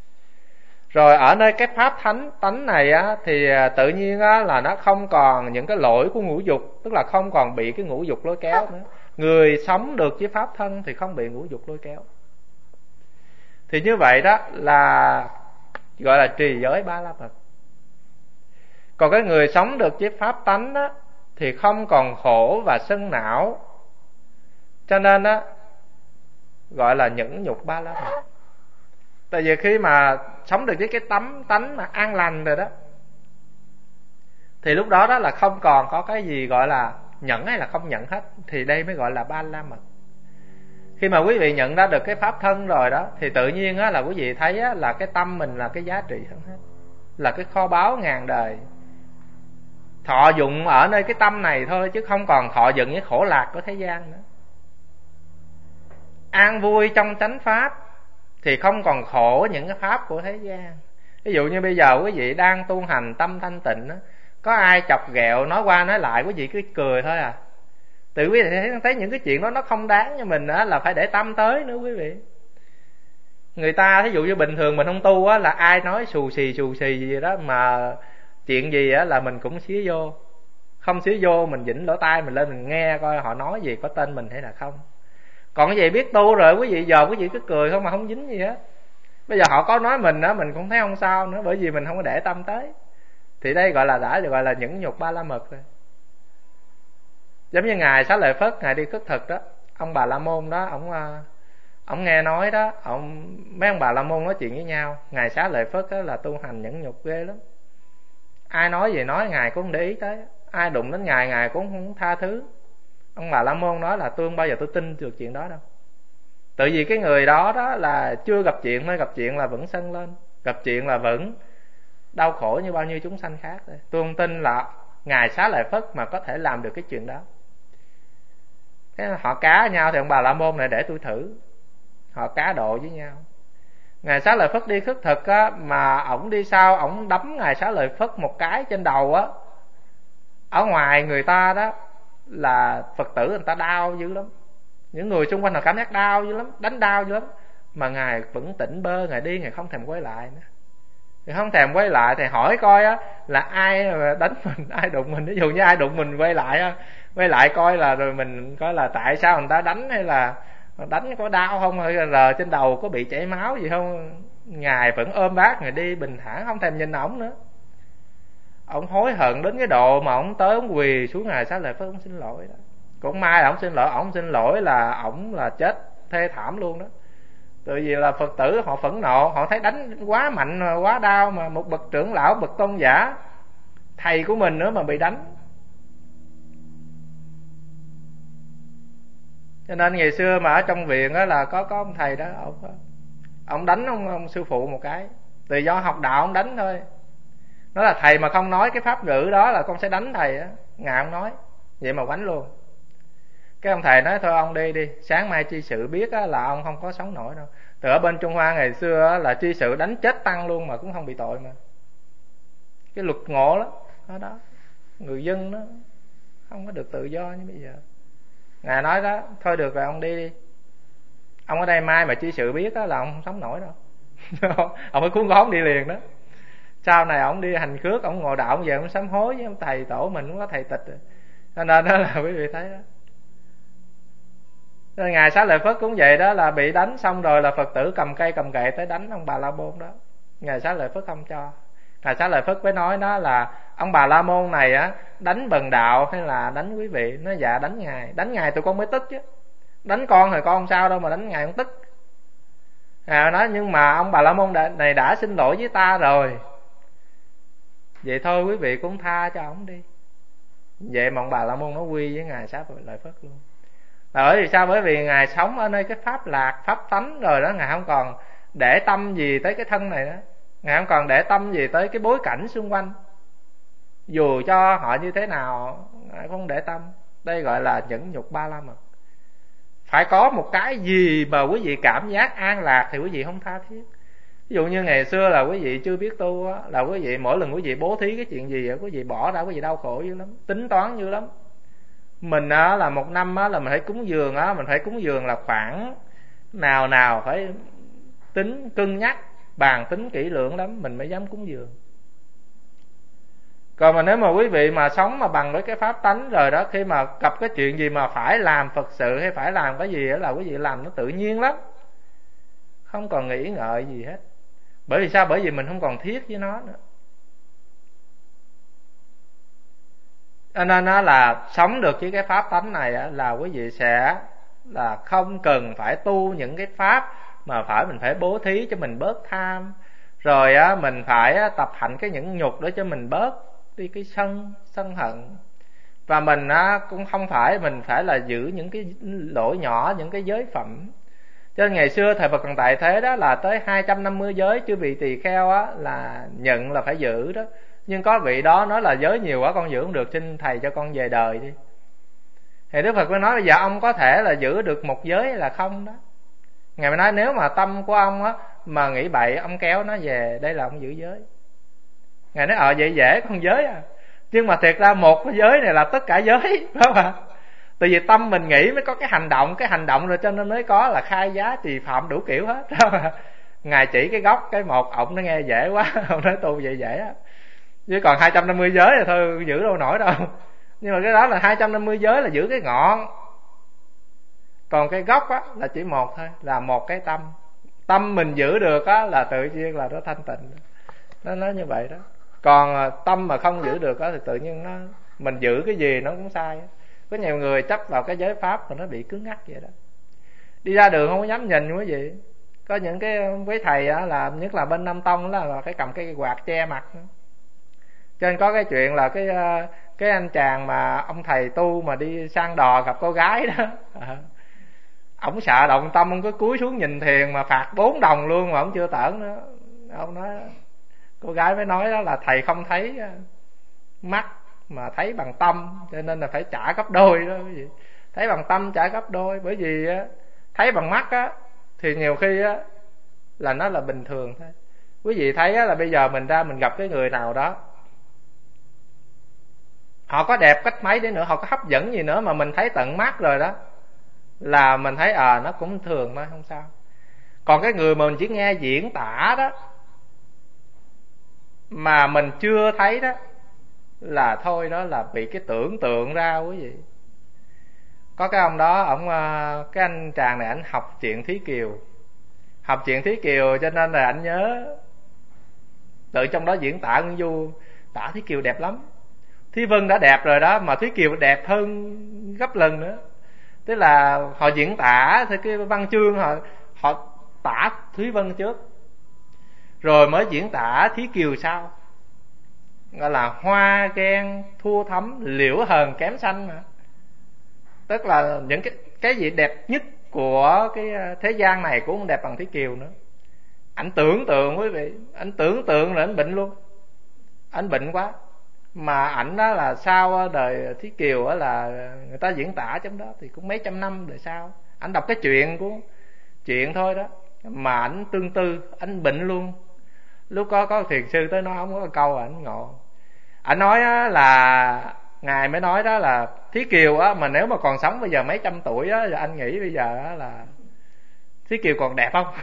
Rồi ở nơi cái Pháp thánh tánh này á, thì tự nhiên á, là nó không còn những cái lỗi của ngũ dục. Tức là không còn bị cái ngũ dục lôi kéo nữa. Người sống được với Pháp thân thì không bị ngũ dục lôi kéo. Thì như vậy đó là gọi là trì giới ba la mật. Còn cái người sống được với Pháp tánh đó, thì không còn khổ và sân não. Cho nên đó gọi là nhẫn nhục ba la mật. Tại vì khi mà sống được với cái tánh mà an lành rồi đó, thì lúc đó đó là không còn có cái gì gọi là nhẫn hay là không nhẫn hết. Thì đây mới gọi là ba la mật. Khi mà quý vị nhận ra được cái Pháp thân rồi đó, thì tự nhiên á, là quý vị thấy á, là cái tâm mình là cái giá trị hơn hết, là cái kho báu ngàn đời, thọ dụng ở nơi cái tâm này thôi, chứ không còn thọ dụng với khổ lạc của thế gian nữa. An vui trong chánh pháp thì không còn khổ những cái pháp của thế gian. Ví dụ như bây giờ quý vị đang tu hành tâm thanh tịnh đó, có ai chọc ghẹo nói qua nói lại quý vị cứ cười thôi à. Tự quý vị thấy những cái chuyện đó nó không đáng cho mình á, là phải để tâm tới nữa quý vị. Người ta thí dụ như bình thường mình không tu á, là ai nói xù xì gì đó mà chuyện gì á là mình cũng xía vô. Không xía vô mình vĩnh lỗ tai mình lên mình nghe coi họ nói gì, có tên mình hay là không. Còn cái gì biết tu rồi quý vị giờ quý vị cứ cười không mà không dính gì hết. Bây giờ họ có nói mình á, mình cũng thấy không sao nữa, bởi vì mình không có để tâm tới. Thì đây gọi là đã gọi là nhẫn nhục ba la mật rồi. Giống như ngài Xá Lợi Phất, ngài đi khất thực đó, ông Bà La Môn đó, ông nghe nói đó, mấy ông Bà La Môn nói chuyện với nhau, ngài Xá Lợi Phất đó là tu hành nhẫn nhục ghê lắm, ai nói gì nói ngài cũng không để ý tới, ai đụng đến ngài cũng không tha thứ. Ông Bà La Môn nói là tôi không bao giờ tôi tin được chuyện đó đâu, tự vì cái người đó đó là chưa gặp chuyện thôi, gặp chuyện là vẫn sân lên, gặp chuyện là vẫn đau khổ như bao nhiêu chúng sanh khác. Tôi không tin là ngài Xá Lợi Phất mà có thể làm được cái chuyện đó. Thế họ cá nhau thì ông Bà La Môn này để tôi thử, họ cá độ với nhau. Ngài Xá Lợi Phất đi khất thực á, mà ổng đi sau ổng đấm ngài Xá Lợi Phất một cái trên đầu á, ở ngoài người ta đó là Phật tử người ta đau dữ lắm, những người xung quanh là cảm giác đau dữ lắm, đánh đau dữ lắm, mà ngài vẫn tỉnh bơ, ngài đi, ngài không thèm quay lại nữa. Thì không thèm quay lại thì hỏi coi á là ai đánh mình, ai đụng mình, ví dụ như ai đụng mình quay lại á, quay lại coi là rồi mình coi là tại sao người ta đánh, hay là đánh có đau không, hay là trên đầu có bị chảy máu gì không. Ngài vẫn ôm bác ngài đi bình thản, không thèm nhìn ổng nữa. Ổng hối hận đến cái độ mà ổng tới ổng quỳ xuống ngài Xá Lợi Phất ổng xin lỗi đó. Cũng may là ổng xin lỗi là ổng là chết thê thảm luôn đó. Tại vì là Phật tử họ phẫn nộ, họ thấy đánh quá mạnh, quá đau, mà một bậc trưởng lão, bậc tôn giả, thầy của mình nữa mà bị đánh. Cho nên ngày xưa mà ở trong viện đó là có ông thầy đó, ông đánh ông sư phụ một cái, từ do học đạo ông đánh thôi. Nói là thầy mà không nói cái pháp ngữ đó là con sẽ đánh thầy á, ngài ông nói vậy mà quánh luôn. Cái ông thầy nói thôi ông đi đi, sáng mai chi sự biết á, là ông không có sống nổi đâu. Từ ở bên Trung Hoa ngày xưa á, là chi sự đánh chết tăng luôn mà cũng không bị tội mà. Cái luật ngộ đó, đó người dân nó không có được tự do như bây giờ. Ngài nói đó, thôi được rồi ông đi đi, ông ở đây mai mà chi sự biết á, là ông không sống nổi đâu. Ông phải cuốn gói đi liền đó. Sau này ông đi hành khước, ông ngồi đạo, ông về ông sám hối với ông thầy tổ mình, cũng có thầy tịch rồi. Cho nên đó là quý vị thấy đó. Nên ngài Xá Lợi Phất cũng vậy đó, là bị đánh xong rồi là Phật tử cầm cây cầm gậy tới đánh ông Bà La Môn đó. Ngài Xá Lợi Phất không cho. Ngài Xá Lợi Phất mới nói đó là ông Bà La Môn này á, đánh bần đạo hay là đánh quý vị? Nó dạ đánh ngài tụi con mới tức chứ, đánh con thì con không sao đâu mà đánh ngài không tức. Nói nhưng mà ông Bà La Môn này đã xin lỗi với ta rồi, vậy thôi quý vị cũng tha cho ổng đi. Vậy mà ông Bà La Môn nó quy với ngài Xá Lợi Phất luôn. Là bởi vì sao? Bởi vì ngài sống ở nơi cái pháp lạc, pháp tánh rồi đó, ngài không còn để tâm gì tới cái thân này đó, ngài không còn để tâm gì tới cái bối cảnh xung quanh, dù cho họ như thế nào ngài không để tâm. Đây gọi là nhẫn nhục ba la mật. Phải có một cái gì mà quý vị cảm giác an lạc thì quý vị không tha thiết. Ví dụ như ngày xưa là quý vị chưa biết tu á, là quý vị mỗi lần quý vị bố thí cái chuyện gì á, quý vị bỏ ra quý vị đau khổ dữ lắm, tính toán dữ lắm. Mình á là một năm á là mình phải cúng dường á, mình phải cúng dường là khoảng nào phải tính cân nhắc, bàn tính kỹ lưỡng lắm mình mới dám cúng dường. Còn mà nếu mà quý vị mà sống mà bằng với cái pháp tánh rồi đó, khi mà gặp cái chuyện gì mà phải làm Phật sự hay phải làm cái gì đó là quý vị làm nó tự nhiên lắm, không còn nghĩ ngợi gì hết. Bởi vì sao? Bởi vì mình không còn thiết với nó nữa. Cho nên đó là sống được với cái pháp tánh này là quý vị sẽ là không cần phải tu những cái pháp mà mình phải bố thí cho mình bớt tham, rồi mình phải tập hạnh cái nhẫn nhục để cho mình bớt đi cái sân hận. Và mình cũng không phải mình phải là giữ những cái lỗi nhỏ, những cái giới phẩm. Cho nên ngày xưa thời Phật còn tại thế đó là tới 250 giới chư vị tỳ kheo là nhận là phải giữ đó. Nhưng có vị đó nói là giới nhiều quá con giữ không được, xin thầy cho con về đời đi. Thì Đức Phật mới nói là dạ ông có thể là giữ được một giới hay là không đó. Ngài mới nói nếu mà tâm của ông mà nghĩ bậy, ông kéo nó về, đây là ông giữ giới. Ngài nói vậy dễ con giới à. Nhưng mà thiệt ra một cái giới này là tất cả giới, phải không ạ? Tại vì tâm mình nghĩ mới có cái hành động rồi cho nên mới có là khai giá trì phạm đủ kiểu hết, phải không ạ? Ngài chỉ cái gốc cái một, ổng nó nghe dễ quá, ông nói tu vậy dễ á. Chứ còn 250 giới là thôi giữ đâu nổi đâu. Nhưng mà cái đó là 250 giới là giữ cái ngọn, còn cái gốc là chỉ một thôi, là một cái tâm. Tâm mình giữ được là tự nhiên là nó thanh tịnh. Nó nói như vậy đó. Còn tâm mà không giữ được thì tự nhiên mình giữ cái gì nó cũng sai. Có nhiều người chấp vào cái giới pháp mà nó bị cứng ngắc vậy đó. Đi ra đường không có dám nhìn quý vị. Có những cái quý thầy á, là nhất là bên Nam Tông đó, là phải cầm cái quạt che mặt. Cho nên có cái chuyện là cái anh chàng mà ông thầy tu mà đi sang đò gặp cô gái đó, ổng sợ động tâm, ông cứ cúi xuống nhìn thiền mà phạt 4 đồng luôn mà ổng chưa tởn nữa. Ông nói, cô gái mới nói đó là thầy không thấy mắt mà thấy bằng tâm, cho nên là phải trả gấp đôi đó quý vị. Thấy bằng tâm trả gấp đôi, bởi vì thấy bằng mắt á thì nhiều khi á là nó là bình thường thôi. Quý vị thấy á, là bây giờ mình ra mình gặp cái người nào đó, họ có đẹp cách mấy đi nữa, họ có hấp dẫn gì nữa mà mình thấy tận mắt rồi đó, là mình thấy nó cũng thường thôi, không sao. Còn cái người mà mình chỉ nghe diễn tả đó mà mình chưa thấy đó, là thôi đó là bị cái tưởng tượng ra quý vị. Có cái ông đó, cái anh chàng này ảnh học chuyện Thí Kiều, học chuyện Thí Kiều cho nên là ảnh nhớ tự trong đó diễn tả Nguyễn Du, tả Thí Kiều đẹp lắm. Thí Vân đã đẹp rồi đó mà Thí Kiều đẹp hơn gấp lần nữa. Tức là họ diễn tả theo cái văn chương, họ tả Thúy Vân trước rồi mới diễn tả Thí Kiều sau. Gọi là hoa ghen thua thắm, liễu hờn kém xanh mà. Tức là những cái gì đẹp nhất của cái thế gian này cũng không đẹp bằng Thí Kiều nữa. Ảnh tưởng tượng quý vị, ảnh tưởng tượng là ảnh bệnh luôn. Ảnh bệnh quá. Mà ảnh đó là sau đời Thí Kiều đó là người ta diễn tả trong đó thì cũng mấy trăm năm đời sau. Ảnh đọc cái chuyện thôi đó mà ảnh tương tư, ảnh bệnh luôn. Lúc có thiền sư tới nói ông có câu ảnh ngộ. Ảnh nói là ngài mới nói đó là Thí Kiều á, mà nếu mà còn sống bây giờ mấy trăm tuổi á, anh nghĩ bây giờ á là Thí Kiều còn đẹp không?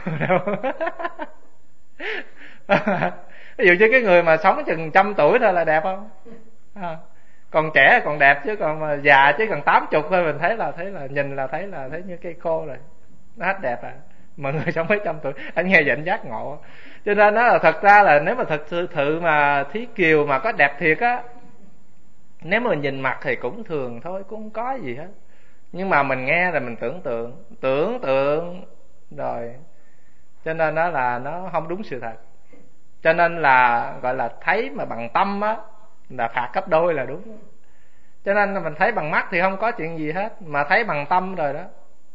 Ví dụ như cái người mà sống chừng 100 tuổi thôi là đẹp không? Còn trẻ còn đẹp, chứ còn mà già chứ còn 80 thôi mình thấy là nhìn là thấy như cây khô rồi, nó hết đẹp à. Mà người sống mấy trăm tuổi, anh nghe vậy anh giác ngộ. Cho nên nó là thật ra là nếu mà thật sự mà Thí Kiều mà có đẹp thiệt á, nếu mà mình nhìn mặt thì cũng thường thôi, cũng không có gì hết. Nhưng mà mình nghe rồi mình tưởng tượng rồi, cho nên đó là nó không đúng sự thật. Cho nên là gọi là thấy mà bằng tâm á là phạt gấp đôi là đúng. Cho nên là mình thấy bằng mắt thì không có chuyện gì hết, mà thấy bằng tâm rồi đó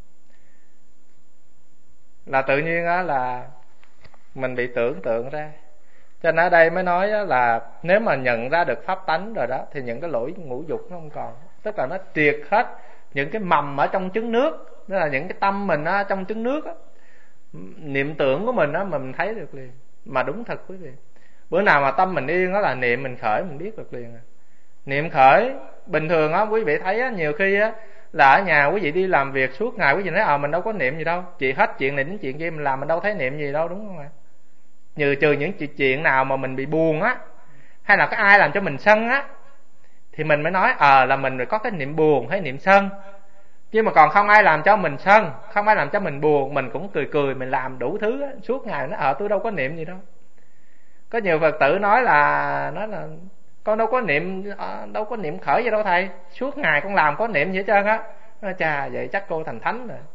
là tự nhiên á là mình bị tưởng tượng ra. Cho nên ở đây mới nói là nếu mà nhận ra được pháp tánh rồi đó thì những cái lỗi ngũ dục nó không còn. Tức là nó triệt hết những cái mầm ở trong trứng nước, đó là những cái tâm mình ở trong trứng nước á, niệm tưởng của mình á mình thấy được liền. Mà đúng thật quý vị, bữa nào mà tâm mình yên đó là niệm mình khởi mình biết được liền. Niệm khởi bình thường á quý vị thấy á, nhiều khi á là ở nhà quý vị đi làm việc suốt ngày quý vị nói mình đâu có niệm gì đâu, chị hết chuyện này đến chuyện kia mình làm, mình đâu thấy niệm gì đâu, đúng không ạ? Trừ những chuyện nào mà mình bị buồn á, hay là có ai làm cho mình sân á, thì mình mới nói là mình có cái niệm buồn hay niệm sân. Chứ mà còn không ai làm cho mình sân, không ai làm cho mình buồn, mình cũng cười mình làm đủ thứ á, suốt ngày nó tôi đâu có niệm gì đâu. Có nhiều Phật tử nói là con đâu có niệm khởi gì đâu thầy, suốt ngày con làm có niệm gì hết trơn á. Chà, vậy chắc cô thành thánh rồi.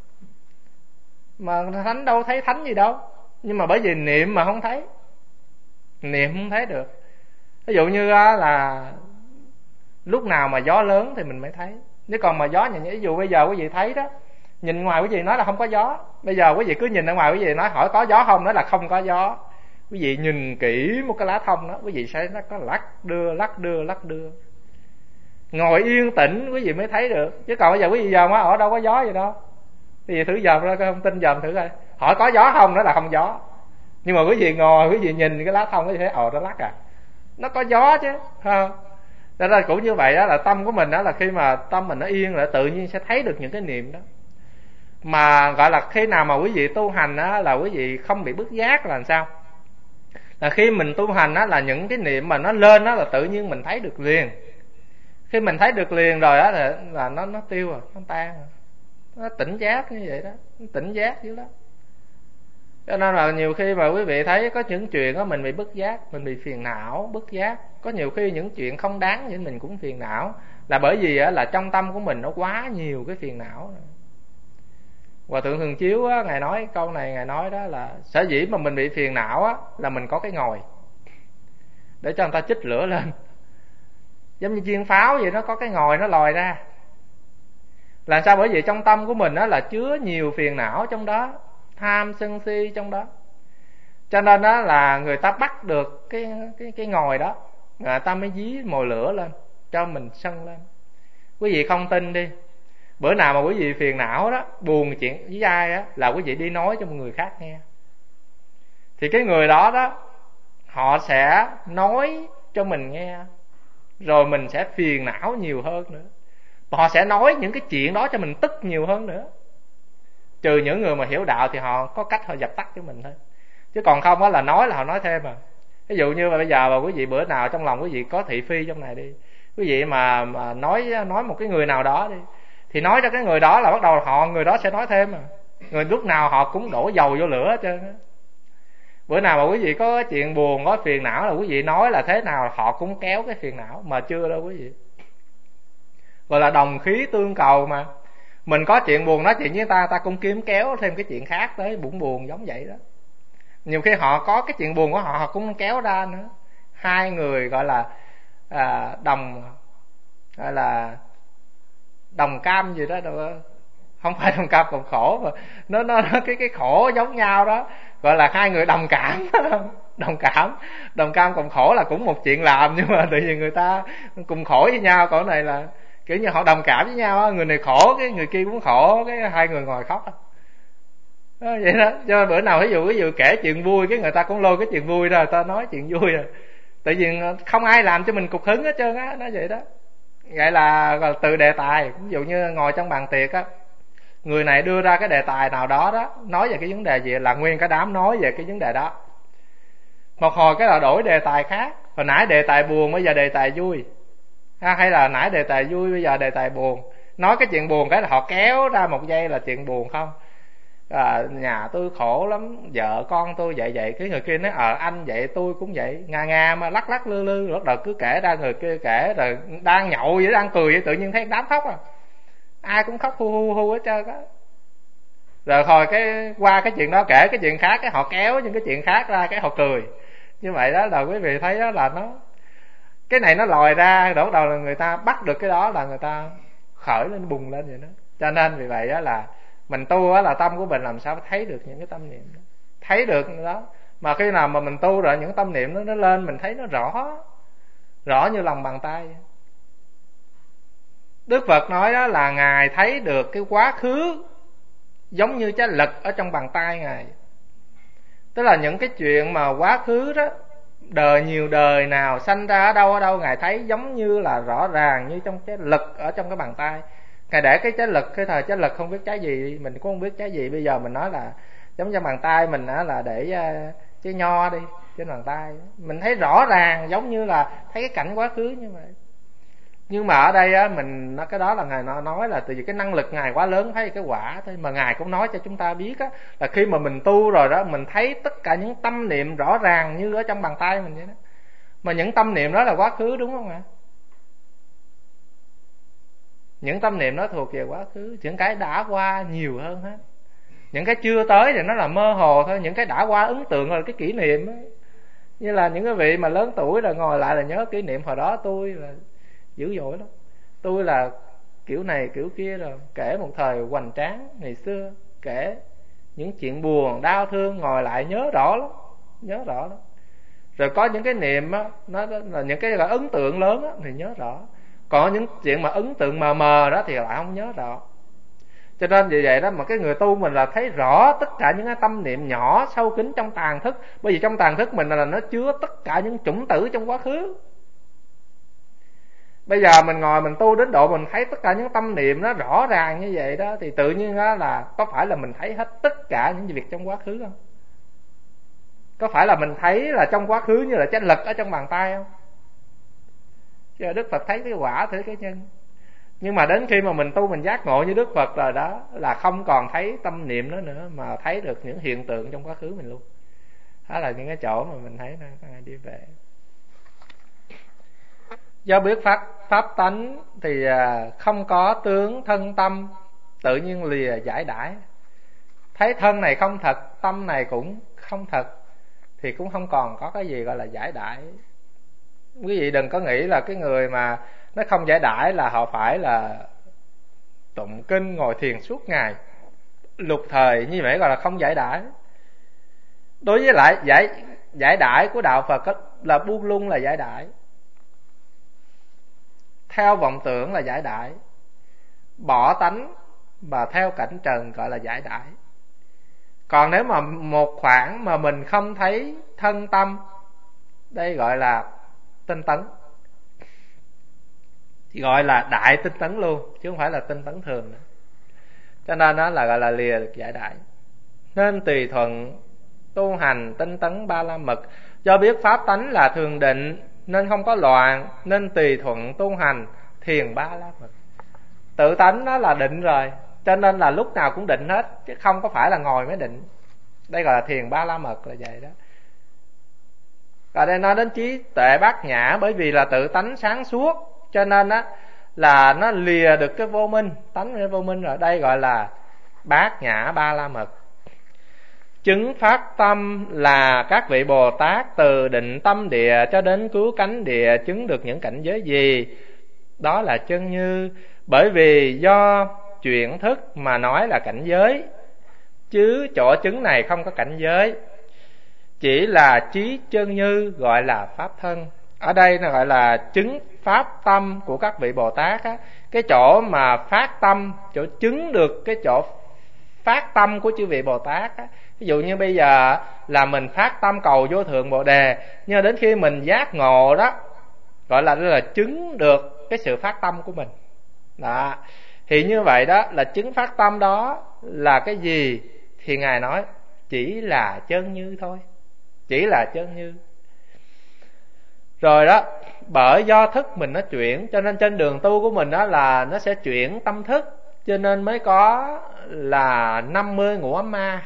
Mà thánh đâu thấy thánh gì đâu, nhưng mà bởi vì niệm mà không thấy, niệm không thấy được. Ví dụ như là lúc nào mà gió lớn thì mình mới thấy. Nếu còn mà gió nhìn, ví dụ bây giờ quý vị thấy đó, nhìn ngoài quý vị nói là không có gió, bây giờ quý vị cứ nhìn ở ngoài quý vị nói hỏi có gió không, nói là không có gió. Quý vị nhìn kỹ một cái lá thông đó, quý vị sẽ nó có lắc đưa. Ngồi yên tĩnh quý vị mới thấy được. Chứ còn bây giờ quý vị dòm ở đâu có gió gì đâu. Quý vị thử dòm ra cái thông tin, dòm thử coi, hỏi có gió không, nó là không gió. Nhưng mà quý vị ngồi quý vị nhìn cái lá thông quý vị thấy nó lắc à, nó có gió chứ không. Cho nên cũng như vậy đó, là tâm của mình đó, là khi mà tâm mình nó yên là tự nhiên sẽ thấy được những cái niệm đó. Mà gọi là khi nào mà quý vị tu hành đó, là quý vị không bị bức giác là làm sao? Là khi mình tu hành đó, là những cái niệm mà nó lên đó là tự nhiên mình thấy được liền. Khi mình thấy được liền rồi đó là nó tiêu rồi, nó tan rồi. Nó tỉnh giác như vậy đó, nó tỉnh giác dữ lắm. Cho nên là nhiều khi mà quý vị thấy có những chuyện đó mình bị bức giác, mình bị phiền não, bức giác. Có nhiều khi những chuyện không đáng vậy mình cũng phiền não. Là bởi vì là trong tâm của mình nó quá nhiều cái phiền não. Hòa thượng Thường Chiếu á, ngài nói câu này, ngài nói đó là sở dĩ mà mình bị phiền não á, là mình có cái ngòi để cho người ta chích lửa lên, giống như chiên pháo vậy, nó có cái ngòi nó lòi ra. Là sao? Bởi vì trong tâm của mình á là chứa nhiều phiền não trong đó, tham sân si trong đó, cho nên đó là người ta bắt được cái ngòi đó, người ta mới dí mồi lửa lên cho mình sân lên. Quý vị không tin đi, bữa nào mà quý vị phiền não đó, buồn chuyện với ai á, là quý vị đi nói cho một người khác nghe, thì cái người đó đó họ sẽ nói cho mình nghe, rồi mình sẽ phiền não nhiều hơn nữa. Họ sẽ nói những cái chuyện đó cho mình tức nhiều hơn nữa. Trừ những người mà hiểu đạo thì họ có cách họ dập tắt cho mình thôi, chứ còn không á là nói là họ nói thêm à. Ví dụ như mà bây giờ mà quý vị bữa nào trong lòng quý vị có thị phi trong này đi, quý vị mà nói một cái người nào đó đi, thì nói cho cái người đó là bắt đầu người đó sẽ nói thêm à. Người lúc nào họ cũng đổ dầu vô lửa hết trơn á. Bữa nào mà quý vị có chuyện buồn, có phiền não là quý vị nói là thế nào họ cũng kéo cái phiền não, mà chưa đâu quý vị. Gọi là đồng khí tương cầu mà. Mình có chuyện buồn nói chuyện với ta cũng kiếm kéo thêm cái chuyện khác tới buồn giống vậy đó. Nhiều khi họ có cái chuyện buồn của họ cũng kéo ra nữa. Hai người gọi là gọi là đồng cam gì đó, không phải đồng cam cộng khổ, mà nó cái khổ giống nhau đó, gọi là hai người đồng cảm. Đồng cam cộng khổ là cũng một chuyện làm, nhưng mà tự nhiên người ta cùng khổ với nhau. Còn này là kiểu như họ đồng cảm với nhau á, người này khổ cái người kia cũng khổ, cái hai người ngồi khóc đó, vậy đó. Cho bữa nào ví dụ kể chuyện vui, cái người ta cũng lôi cái chuyện vui ra, người ta nói chuyện vui rồi. Tự nhiên không ai làm cho mình cục hứng hết trơn á, nó vậy đó. Gọi là từ đề tài, ví dụ như ngồi trong bàn tiệc á, người này đưa ra cái đề tài nào đó đó, nói về cái vấn đề gì, là nguyên cái đám nói về cái vấn đề đó. Một hồi cái là đổi đề tài khác, hồi nãy đề tài buồn bây giờ đề tài vui, hay là nãy đề tài vui bây giờ đề tài buồn. Nói cái chuyện buồn cái là họ kéo ra một giây là chuyện buồn không. Nhà tôi khổ lắm, vợ con tôi vậy, cái người kia nói anh vậy tôi cũng vậy, nga mà lắc lư lư, bắt đầu cứ kể ra, người kia kể, rồi đang nhậu vậy, đang cười vậy, tự nhiên thấy đám khóc ai cũng khóc hu hu hết trơn á. Rồi hồi cái qua cái chuyện đó kể cái chuyện khác, cái họ kéo những cái chuyện khác ra, cái họ cười. Như vậy đó là quý vị thấy đó, là nó cái này nó lòi ra, đổ đầu là người ta bắt được cái đó là người ta khởi lên, bùng lên vậy đó. Cho nên vì vậy đó là mình tu á, là tâm của mình làm sao thấy được những cái tâm niệm đó, thấy được đó. Mà khi nào mà mình tu rồi những tâm niệm nó lên, mình thấy nó rõ như lòng bàn tay. Đức Phật nói đó là Ngài thấy được cái quá khứ giống như trái lực ở trong bàn tay Ngài. Tức là những cái chuyện mà quá khứ đó, đời nhiều đời nào, sanh ra ở đâu Ngài thấy giống như là rõ ràng như trong cái lực ở trong cái bàn tay. Ngài để cái trái lực, cái thời trái lực không biết trái gì, mình cũng không biết trái gì. Bây giờ mình nói là giống trong bàn tay mình á, là để trái nho đi trên bàn tay, mình thấy rõ ràng giống như là thấy cái cảnh quá khứ như vậy. Nhưng mà ở đây á, mình cái đó là Ngài nói là từ vì cái năng lực Ngài quá lớn, thấy cái quả thôi. Mà Ngài cũng nói cho chúng ta biết á, là khi mà mình tu rồi đó, mình thấy tất cả những tâm niệm rõ ràng như ở trong bàn tay mình vậy đó. Mà những tâm niệm đó là quá khứ, đúng không ạ? Những tâm niệm đó thuộc về quá khứ. Những cái đã qua nhiều hơn hết. Những cái chưa tới thì nó là mơ hồ thôi. Những cái đã qua ấn tượng là cái kỷ niệm đó. Như là những cái vị mà lớn tuổi rồi ngồi lại là nhớ kỷ niệm hồi đó tôi là dữ dội lắm, tôi là kiểu này kiểu kia, rồi kể một thời hoành tráng ngày xưa, kể những chuyện buồn đau thương, ngồi lại nhớ rõ lắm. Rồi có những cái niệm á, nó là những cái gọi ấn tượng lớn á, thì nhớ rõ. Còn những chuyện mà ấn tượng mờ mờ đó thì lại không nhớ rõ. Cho nên vì vậy đó mà cái người tu mình là thấy rõ tất cả những cái tâm niệm nhỏ sâu kín trong tàng thức. Bởi vì trong tàng thức mình là nó chứa tất cả những chủng tử trong quá khứ. Bây giờ mình ngồi mình tu đến độ mình thấy tất cả những tâm niệm nó rõ ràng như vậy đó, thì tự nhiên đó là có phải là mình thấy hết tất cả những việc trong quá khứ không? Có phải là mình thấy là trong quá khứ như là trái lực ở trong bàn tay không? Chứ Đức Phật thấy cái quả, thấy cái nhân. Nhưng mà đến khi mà mình tu mình giác ngộ như Đức Phật rồi đó, là không còn thấy tâm niệm đó nữa, mà thấy được những hiện tượng trong quá khứ mình luôn. Đó là những cái chỗ mà mình thấy nó đi về. Do biết pháp tánh thì không có tướng thân tâm, tự nhiên lìa giải đãi. Thấy thân này không thật, tâm này cũng không thật, thì cũng không còn có cái gì gọi là giải đãi. Quý vị đừng có nghĩ là cái người mà nó không giải đãi là họ phải là tụng kinh ngồi thiền suốt ngày lục thời, như vậy gọi là không giải đãi. Đối với lại giải đãi của đạo Phật là buông lung là giải đãi, theo vọng tưởng là giải đãi, bỏ tánh và theo cảnh trần gọi là giải đãi. Còn nếu mà một khoảng mà mình không thấy thân tâm, đây gọi là tinh tấn, thì gọi là đại tinh tấn luôn, chứ không phải là tinh tấn thường nữa. Cho nên đó là gọi là lìa được giải đãi. Nên tùy thuận tu hành tinh tấn ba la mật. Do biết pháp tánh là thường định nên không có loạn, nên tùy thuận tu hành thiền ba la mật. Tự tánh nó là định rồi, cho nên là lúc nào cũng định hết, chứ không có phải là ngồi mới định. Đây gọi là thiền ba la mật là vậy đó. Ở đây nói đến trí tuệ bát nhã, bởi vì là tự tánh sáng suốt, cho nên á là nó lìa được cái vô minh, tánh cái vô minh rồi. Đây gọi là bát nhã ba la mật. Chứng pháp tâm là các vị Bồ Tát từ định tâm địa cho đến cứu cánh địa chứng được những cảnh giới gì? Đó là chân như. Bởi vì do chuyển thức mà nói là cảnh giới, chứ chỗ chứng này không có cảnh giới, chỉ là trí chân như, gọi là pháp thân. Ở đây nó gọi là chứng pháp tâm của các vị Bồ Tát á. Cái chỗ mà phát tâm, chỗ chứng được cái chỗ phát tâm của chư vị Bồ Tát á. Ví dụ như bây giờ là mình phát tâm cầu vô thượng Bồ Đề, nhưng đến khi mình giác ngộ đó, gọi là chứng được cái sự phát tâm của mình đó. Thì như vậy đó là chứng phát tâm đó là cái gì? Thì Ngài nói chỉ là chân như thôi, chỉ là chân như. Rồi đó, bởi do thức mình nó chuyển, cho nên trên đường tu của mình đó là nó sẽ chuyển tâm thức, cho nên mới có là 50 ngũ ấm ma.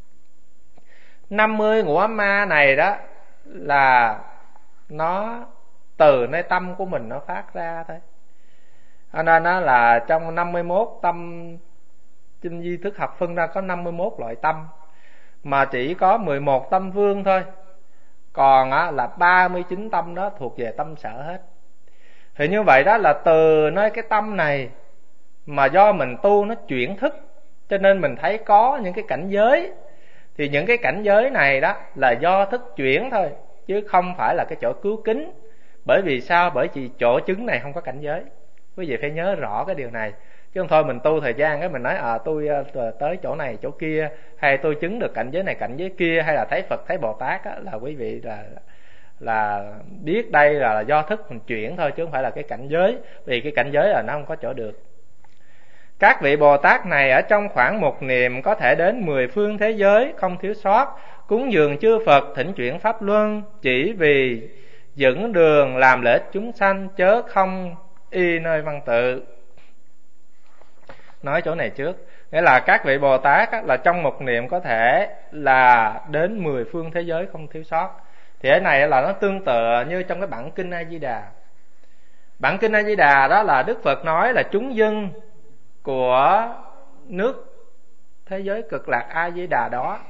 50 ngũ ấm ma này đó là nó từ nơi tâm của mình nó phát ra thôi. Cho nên đó là trong 51 tâm, trên di thức học phân ra có 51 loại tâm, mà chỉ có 11 tâm vương thôi. Còn á, là 39 tâm đó thuộc về tâm sở hết. Thì như vậy đó là từ nơi cái tâm này mà do mình tu nó chuyển thức, cho nên mình thấy có những cái cảnh giới. Thì những cái cảnh giới này đó là do thức chuyển thôi, chứ không phải là cái chỗ cứu kính. Bởi vì sao? Bởi vì chỗ chứng này không có cảnh giới. Quý vị phải nhớ rõ cái điều này, chứ không thôi mình tu thời gian cái mình nói tôi tới chỗ này chỗ kia, hay tôi chứng được cảnh giới này cảnh giới kia, hay là thấy Phật thấy Bồ Tát á, là quý vị là biết đây là do thức mình chuyển thôi, chứ không phải là cái cảnh giới. Vì cái cảnh giới là nó không có chỗ được. Các vị Bồ Tát này ở trong khoảng một niệm có thể đến 10 phương thế giới không thiếu sót, cúng dường chư Phật, thỉnh chuyển pháp luân, chỉ vì dẫn đường làm lợi ích chúng sanh, chớ không y nơi văn tự. Nói chỗ này trước, nghĩa là các vị Bồ Tát là trong một niệm có thể là đến 10 phương thế giới không thiếu sót. Thì cái này là nó tương tự như trong cái bản kinh A Di Đà. Bản kinh A Di Đà đó là Đức Phật nói là chúng dân của nước thế giới cực lạc A Di Đà đó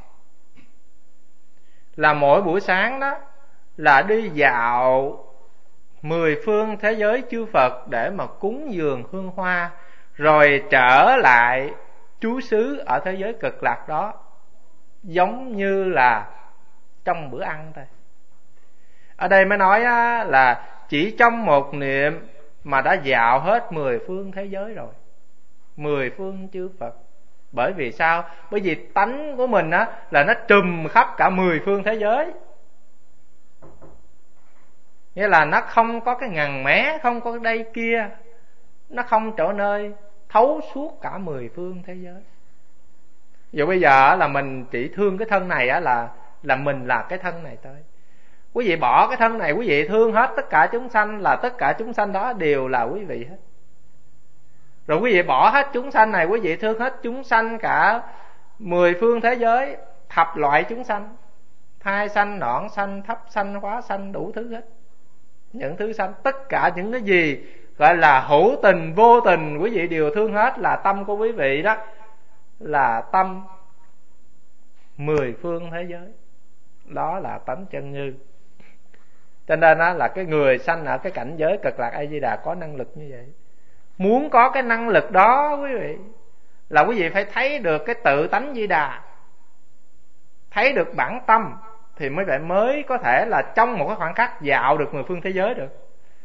là mỗi buổi sáng đó là đi dạo 10 phương thế giới chư Phật để mà cúng dường hương hoa, rồi trở lại trú xứ ở thế giới cực lạc đó, giống như là trong bữa ăn thôi. Ở đây mới nói là chỉ trong một niệm mà đã dạo hết 10 phương thế giới rồi, 10 phương chư Phật. Bởi vì sao? Bởi vì tánh của mình là nó trùm khắp cả 10 phương thế giới. Nghĩa là nó không có cái ngần mé, không có cái đây kia, nó không chỗ nơi thấu suốt cả 10 phương thế giới. Dù bây giờ là mình chỉ thương cái thân này là mình là cái thân này thôi. Quý vị bỏ cái thân này, quý vị thương hết tất cả chúng sanh, là tất cả chúng sanh đó đều là quý vị hết. Rồi quý vị bỏ hết chúng sanh này, quý vị thương hết chúng sanh cả 10 phương thế giới, thập loại chúng sanh, thai sanh, nõn sanh, thấp sanh, hóa sanh, đủ thứ hết. Những thứ sanh, tất cả những cái gì gọi là hữu tình vô tình quý vị đều thương hết, là tâm của quý vị đó là tâm mười phương thế giới. Đó là tánh chân như. Cho nên đó là cái người sanh ở cái cảnh giới Cực Lạc A Di Đà có năng lực như vậy. Muốn có cái năng lực đó quý vị, là quý vị phải thấy được cái tự tánh Di Đà, thấy được bản tâm, thì mới có thể là trong một cái khoảng khắc dạo được mười phương thế giới được,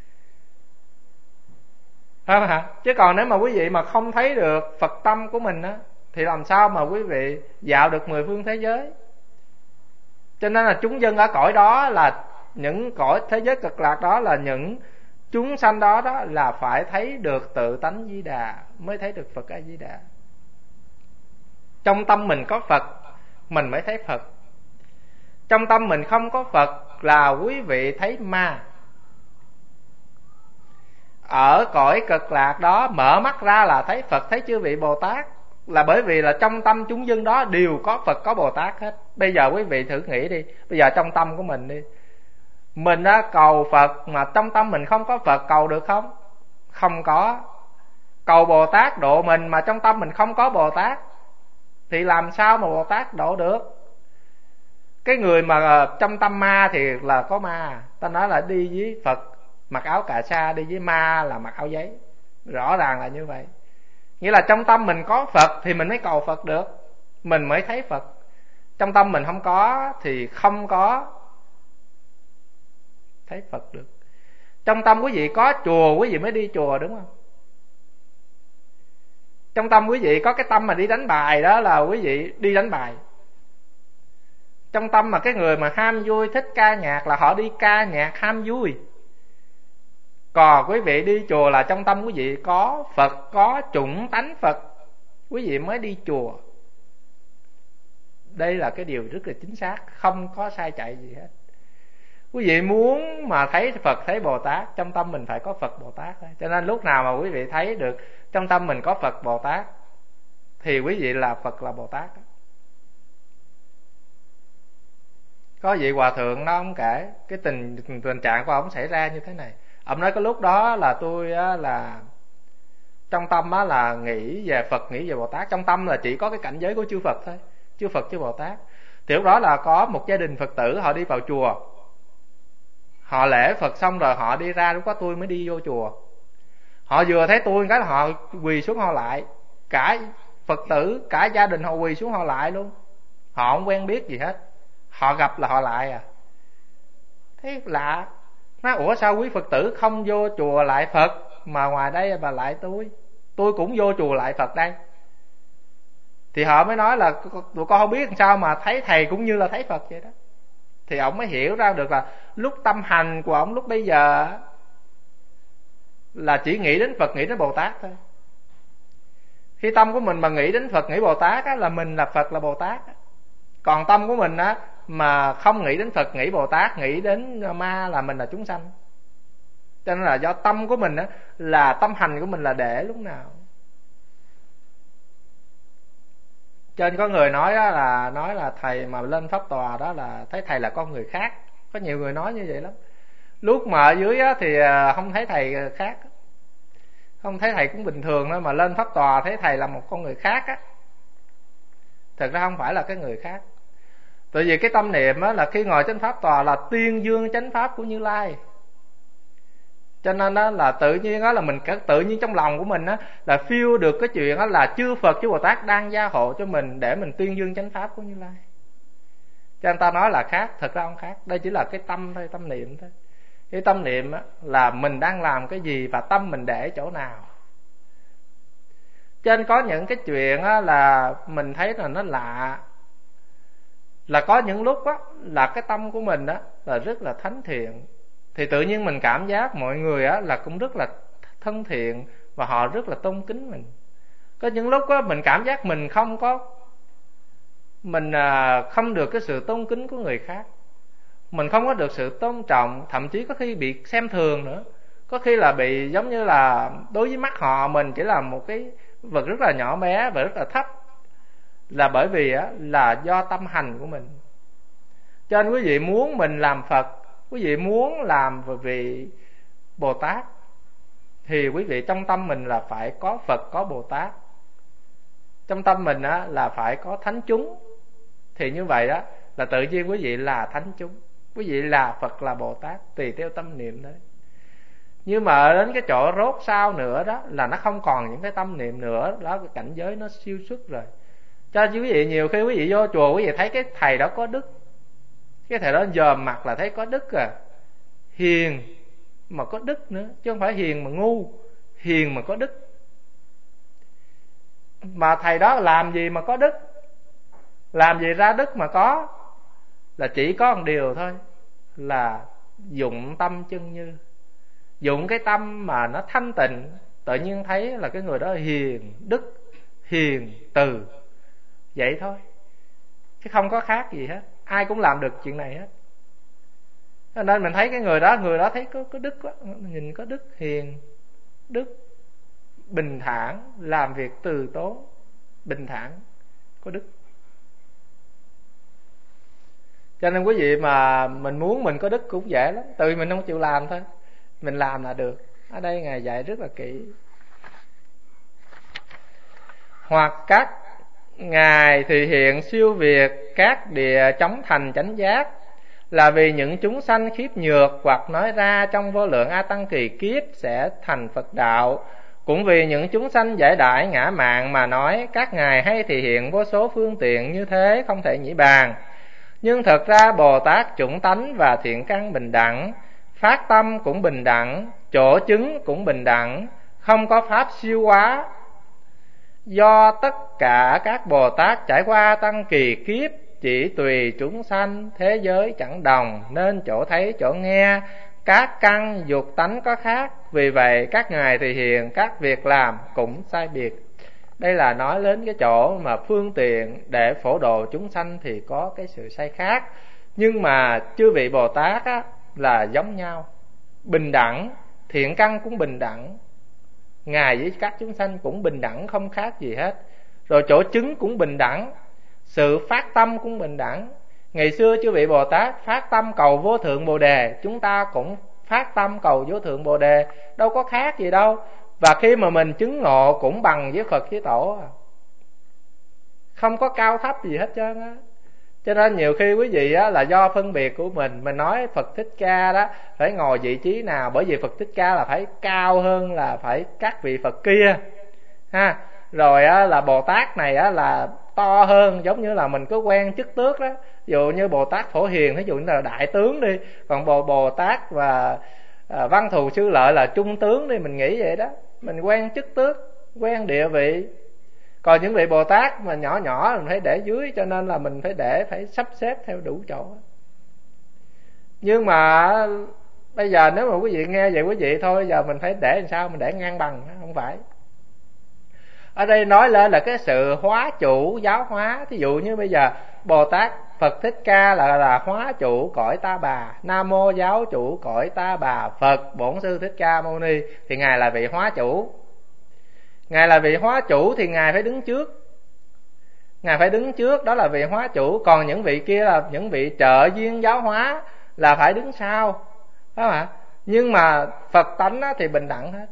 phải không hả? Chứ còn nếu mà quý vị mà không thấy được Phật tâm của mình á, thì làm sao mà quý vị dạo được mười phương thế giới? Cho nên là chúng dân ở cõi đó, là những cõi thế giới Cực Lạc đó, là những chúng sanh đó là phải thấy được tự tánh Di Đà mới thấy được Phật A Di Đà. Trong tâm mình có Phật mình mới thấy Phật. Trong tâm mình không có Phật là quý vị thấy ma. Ở cõi Cực Lạc đó mở mắt ra là thấy Phật, thấy chư vị Bồ Tát, là bởi vì là trong tâm chúng dân đó đều có Phật có Bồ Tát hết. Bây giờ quý vị thử nghĩ đi, bây giờ trong tâm của mình đi, mình đã cầu Phật mà trong tâm mình không có Phật, cầu được không? Không có. Cầu Bồ Tát độ mình mà trong tâm mình không có Bồ Tát, thì làm sao mà Bồ Tát độ được? Cái người mà trong tâm ma thì là có ma. Ta nói là đi với Phật mặc áo cà sa, đi với ma là mặc áo giấy. Rõ ràng là như vậy. Nghĩa là trong tâm mình có Phật thì mình mới cầu Phật được, mình mới thấy Phật. Trong tâm mình không có thì không có thấy Phật được. Trong tâm quý vị có chùa quý vị mới đi chùa, đúng không? Trong tâm quý vị có cái tâm mà đi đánh bài đó là quý vị đi đánh bài. Trong tâm mà cái người mà ham vui thích ca nhạc là họ đi ca nhạc ham vui. Còn quý vị đi chùa là trong tâm quý vị có Phật, có chủng tánh Phật, quý vị mới đi chùa. Đây là cái điều rất là chính xác, không có sai chạy gì hết. Quý vị muốn mà thấy Phật thấy Bồ Tát, trong tâm mình phải có Phật Bồ Tát thôi. Cho nên lúc nào mà quý vị thấy được trong tâm mình có Phật Bồ Tát thì quý vị là Phật là Bồ Tát. Có vị hòa thượng đó, ông kể cái tình trạng của ông xảy ra như thế này. Ông nói cái lúc đó là tôi là trong tâm là nghĩ về Phật, nghĩ về Bồ Tát. Trong tâm là chỉ có cái cảnh giới của chư Phật thôi, chư Phật chư Bồ Tát. Thì lúc đó là có một gia đình Phật tử họ đi vào chùa, họ lễ Phật xong rồi họ đi ra, lúc đó tôi mới đi vô chùa. Họ vừa thấy tôi cái là họ quỳ xuống họ lại, cả Phật tử cả gia đình họ quỳ xuống họ lại luôn. Họ không quen biết gì hết, họ gặp là họ lại à. Thế lạ, nói ủa sao quý Phật tử không vô chùa lại Phật mà ngoài đây bà lại tôi cũng vô chùa lại Phật đây. Thì họ mới nói là tụi con không biết làm sao mà thấy thầy cũng như là thấy Phật vậy đó. Thì ổng mới hiểu ra được là lúc tâm hành của ổng lúc bây giờ là chỉ nghĩ đến Phật, nghĩ đến Bồ Tát thôi. Khi tâm của mình mà nghĩ đến Phật, nghĩ Bồ Tát là mình là Phật là Bồ Tát. Còn tâm của mình mà không nghĩ đến Phật, nghĩ Bồ Tát, nghĩ đến ma là mình là chúng sanh. Cho nên là do tâm của mình là tâm hành của mình là để lúc nào. Cho nên có người nói là thầy mà lên pháp tòa đó là thấy thầy là con người khác. Có nhiều người nói như vậy lắm. Lúc mà ở dưới thì không thấy thầy khác, không thấy thầy cũng bình thường thôi, mà lên pháp tòa thấy thầy là một con người khác á. Thực ra không phải là cái người khác. Tại vì cái tâm niệm là khi ngồi trên pháp tòa là tuyên dương chánh pháp của Như Lai. Cho nên là tự nhiên là mình tự nhiên trong lòng của mình là feel được cái chuyện là chư Phật chư Bồ Tát đang gia hộ cho mình để mình tuyên dương chánh pháp của Như Lai. Cho nên ta nói là khác, thật ra không khác. Đây chỉ là cái tâm thôi, tâm niệm thôi. Cái tâm niệm là mình đang làm cái gì và tâm mình để chỗ nào. Cho nên có những cái chuyện là mình thấy là nó lạ. Là có những lúc là cái tâm của mình là rất là thánh thiện, thì tự nhiên mình cảm giác mọi người là cũng rất là thân thiện và họ rất là tôn kính mình. Có những lúc mình cảm giác mình không được cái sự tôn kính của người khác, mình không có được sự tôn trọng, thậm chí có khi bị xem thường nữa. Có khi là bị giống như là đối với mắt họ mình chỉ là một cái vật rất là nhỏ bé và rất là thấp, là bởi vì là do tâm hành của mình. Cho nên quý vị muốn mình làm Phật, quý vị muốn làm vị Bồ Tát thì quý vị trong tâm mình là phải có Phật, có Bồ Tát. Trong tâm mình á là phải có thánh chúng. Thì như vậy đó là tự nhiên quý vị là thánh chúng, quý vị là Phật, là Bồ Tát, tùy theo tâm niệm đấy. Nhưng mà đến cái chỗ rốt sau nữa đó là nó không còn những cái tâm niệm nữa, đó cái cảnh giới nó siêu xuất rồi. Cho quý vị nhiều khi quý vị vô chùa quý vị thấy cái thầy đó có đức, cái thầy đó dòm mặt là thấy có đức à, hiền mà có đức nữa, chứ không phải hiền mà ngu, hiền mà có đức. Mà thầy đó làm gì mà có đức, làm gì ra đức mà có, là chỉ có một điều thôi, là dụng tâm chân như, dụng cái tâm mà nó thanh tịnh, tự nhiên thấy là cái người đó hiền đức, hiền từ, vậy thôi, chứ không có khác gì hết. Ai cũng làm được chuyện này hết. Cho nên mình thấy cái người đó thấy có đức quá, nhìn có đức, hiền đức, bình thản, làm việc từ tốn, bình thản, có đức. Cho nên quý vị mà mình muốn mình có đức cũng dễ lắm, tự mình không chịu làm thôi, mình làm là được. Ở đây Ngài dạy rất là kỹ. Hoặc các Ngài thì hiện siêu việt các địa chóng thành chánh giác, là vì những chúng sanh khiếp nhược, hoặc nói ra trong vô lượng A Tăng kỳ kiếp sẽ thành Phật đạo. Cũng vì những chúng sanh giải đãi ngã mạn mà nói các Ngài hay thì hiện vô số phương tiện như thế không thể nghĩ bàn. Nhưng thật ra Bồ Tát chủng tánh và thiện căn bình đẳng, phát tâm cũng bình đẳng, chỗ chứng cũng bình đẳng, không có pháp siêu quá. Do tất cả các Bồ Tát trải qua tăng kỳ kiếp, chỉ tùy chúng sanh thế giới chẳng đồng, nên chỗ thấy chỗ nghe các căn dục tánh có khác. Vì vậy các Ngài thì hiện các việc làm cũng sai biệt. Đây là nói đến cái chỗ mà phương tiện để phổ độ chúng sanh thì có cái sự sai khác. Nhưng mà chư vị Bồ Tát á, là giống nhau, bình đẳng, thiện căn cũng bình đẳng, Ngài với các chúng sanh cũng bình đẳng, không khác gì hết. Rồi chỗ chứng cũng bình đẳng, sự phát tâm cũng bình đẳng. Ngày xưa chư vị Bồ Tát phát tâm cầu vô thượng Bồ Đề, chúng ta cũng phát tâm cầu vô thượng Bồ Đề, đâu có khác gì đâu. Và khi mà mình chứng ngộ cũng bằng với Phật với Tổ, không có cao thấp gì hết trơn á. Cho nên nhiều khi quý vị á, là do phân biệt của mình nói Phật Thích Ca đó phải ngồi vị trí nào, bởi vì Phật Thích Ca là phải cao hơn là phải các vị Phật kia ha. Rồi á, là Bồ Tát này á, là to hơn, giống như là mình có quen chức tước đó. Ví dụ như Bồ Tát Phổ Hiền, ví dụ như là đại tướng đi, còn Bồ Tát và Văn Thù Sư Lợi là trung tướng đi, mình nghĩ vậy đó. Mình quen chức tước, quen địa vị. Còn những vị Bồ Tát mà nhỏ nhỏ mình phải để dưới, cho nên là mình phải sắp xếp theo đủ chỗ. Nhưng mà bây giờ nếu mà quý vị nghe vậy quý vị thôi, giờ mình phải để làm sao, mình để ngang bằng, không phải. Ở đây nói lên là cái sự hóa chủ giáo hóa. Thí dụ như bây giờ Bồ Tát Phật Thích Ca là hóa chủ cõi Ta Bà, Nam Mô giáo chủ cõi Ta Bà Phật Bổn Sư Thích Ca Mâu Ni, thì Ngài là vị hóa chủ. Ngài là vị hóa chủ thì Ngài phải đứng trước. Ngài phải đứng trước, đó là vị hóa chủ. Còn những vị kia là những vị trợ duyên giáo hóa, là phải đứng sau, phải không ạ? Nhưng mà Phật tánh thì bình đẳng hết.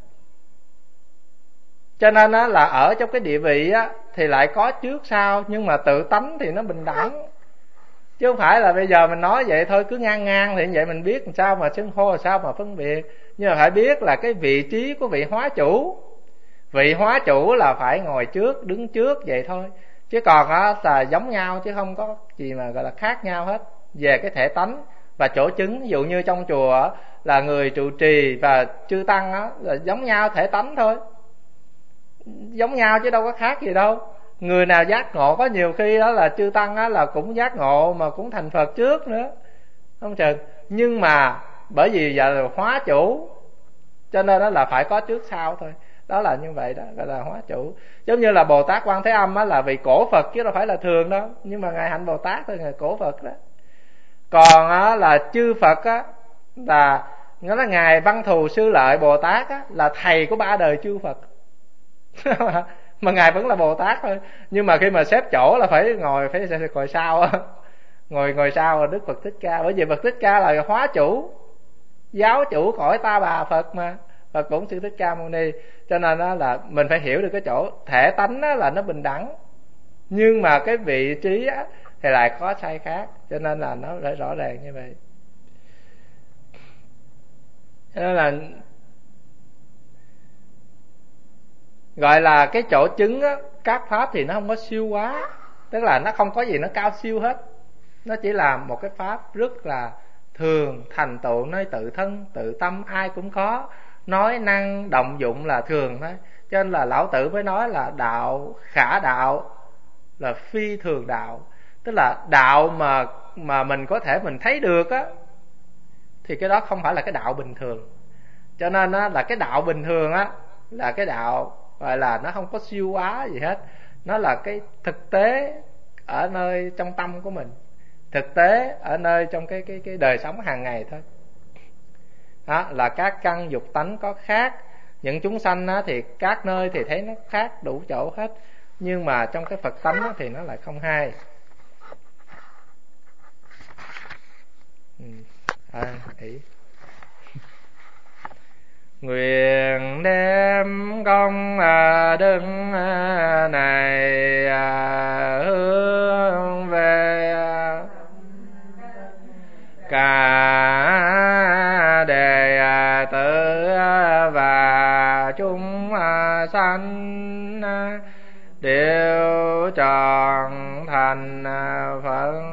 Cho nên là ở trong cái địa vị thì lại có trước sau, nhưng mà tự tánh thì nó bình đẳng. Chứ không phải là bây giờ mình nói vậy thôi, cứ ngang ngang thì vậy mình biết làm sao mà xưng hô, làm sao mà phân biệt. Nhưng mà phải biết là cái vị trí của vị hóa chủ. Vị hóa chủ là phải ngồi trước, đứng trước vậy thôi. Chứ còn là giống nhau, chứ không có gì mà gọi là khác nhau hết về cái thể tánh và chỗ chứng. Ví dụ như trong chùa là người trụ trì và chư tăng là giống nhau thể tánh thôi, giống nhau chứ đâu có khác gì đâu. Người nào giác ngộ, có nhiều khi đó là chư tăng là cũng giác ngộ mà cũng thành Phật trước nữa, không chừng. Nhưng mà bởi vì giờ là hóa chủ, cho nên đó là phải có trước sau thôi. Đó là như vậy đó, gọi là hóa chủ. Giống như là Bồ Tát Quan Thế Âm là vị cổ Phật chứ đâu phải là thường đâu, nhưng mà Ngài hạnh Bồ Tát thôi, Ngài cổ Phật đó. Còn là chư Phật là nó là Ngài Văn Thù Sư Lợi Bồ Tát là thầy của ba đời chư Phật. Mà Ngài vẫn là Bồ Tát thôi. Nhưng mà khi mà xếp chỗ là phải ngồi sau ngồi sau là Đức Phật Thích Ca. Bởi vì Phật Thích Ca là hóa chủ, giáo chủ cõi Ta Bà Phật mà, Phật Bổn Sư Thích Ca Mâu Ni. Cho nên đó là mình phải hiểu được cái chỗ thể tánh đó là nó bình đẳng, nhưng mà cái vị trí á, thì lại có sai khác, cho nên là nó phải rõ ràng như vậy. Cho nên là gọi là cái chỗ chứng á, các pháp thì nó không có siêu quá, tức là nó không có gì nó cao siêu hết, nó chỉ là một cái pháp rất là thường, thành tựu nơi tự thân tự tâm ai cũng có, nói năng động dụng là thường thôi. Cho nên là Lão Tử mới nói là đạo khả đạo là phi thường đạo, tức là đạo mà mình có thể mình thấy được á, thì cái đó không phải là cái đạo bình thường. Cho nên á, là cái đạo bình thường á là cái đạo gọi là nó không có siêu quá gì hết, nó là cái thực tế ở nơi trong tâm của mình, thực tế ở nơi trong cái đời sống hàng ngày thôi. Đó là các căn dục tánh có khác, những chúng sanh á, thì các nơi thì thấy nó khác đủ chỗ hết, nhưng mà trong cái Phật tánh á, thì nó lại không hai. Ý nguyện đem công đức này hướng về cả đệ tử và chúng sanh đều trọn thành Phật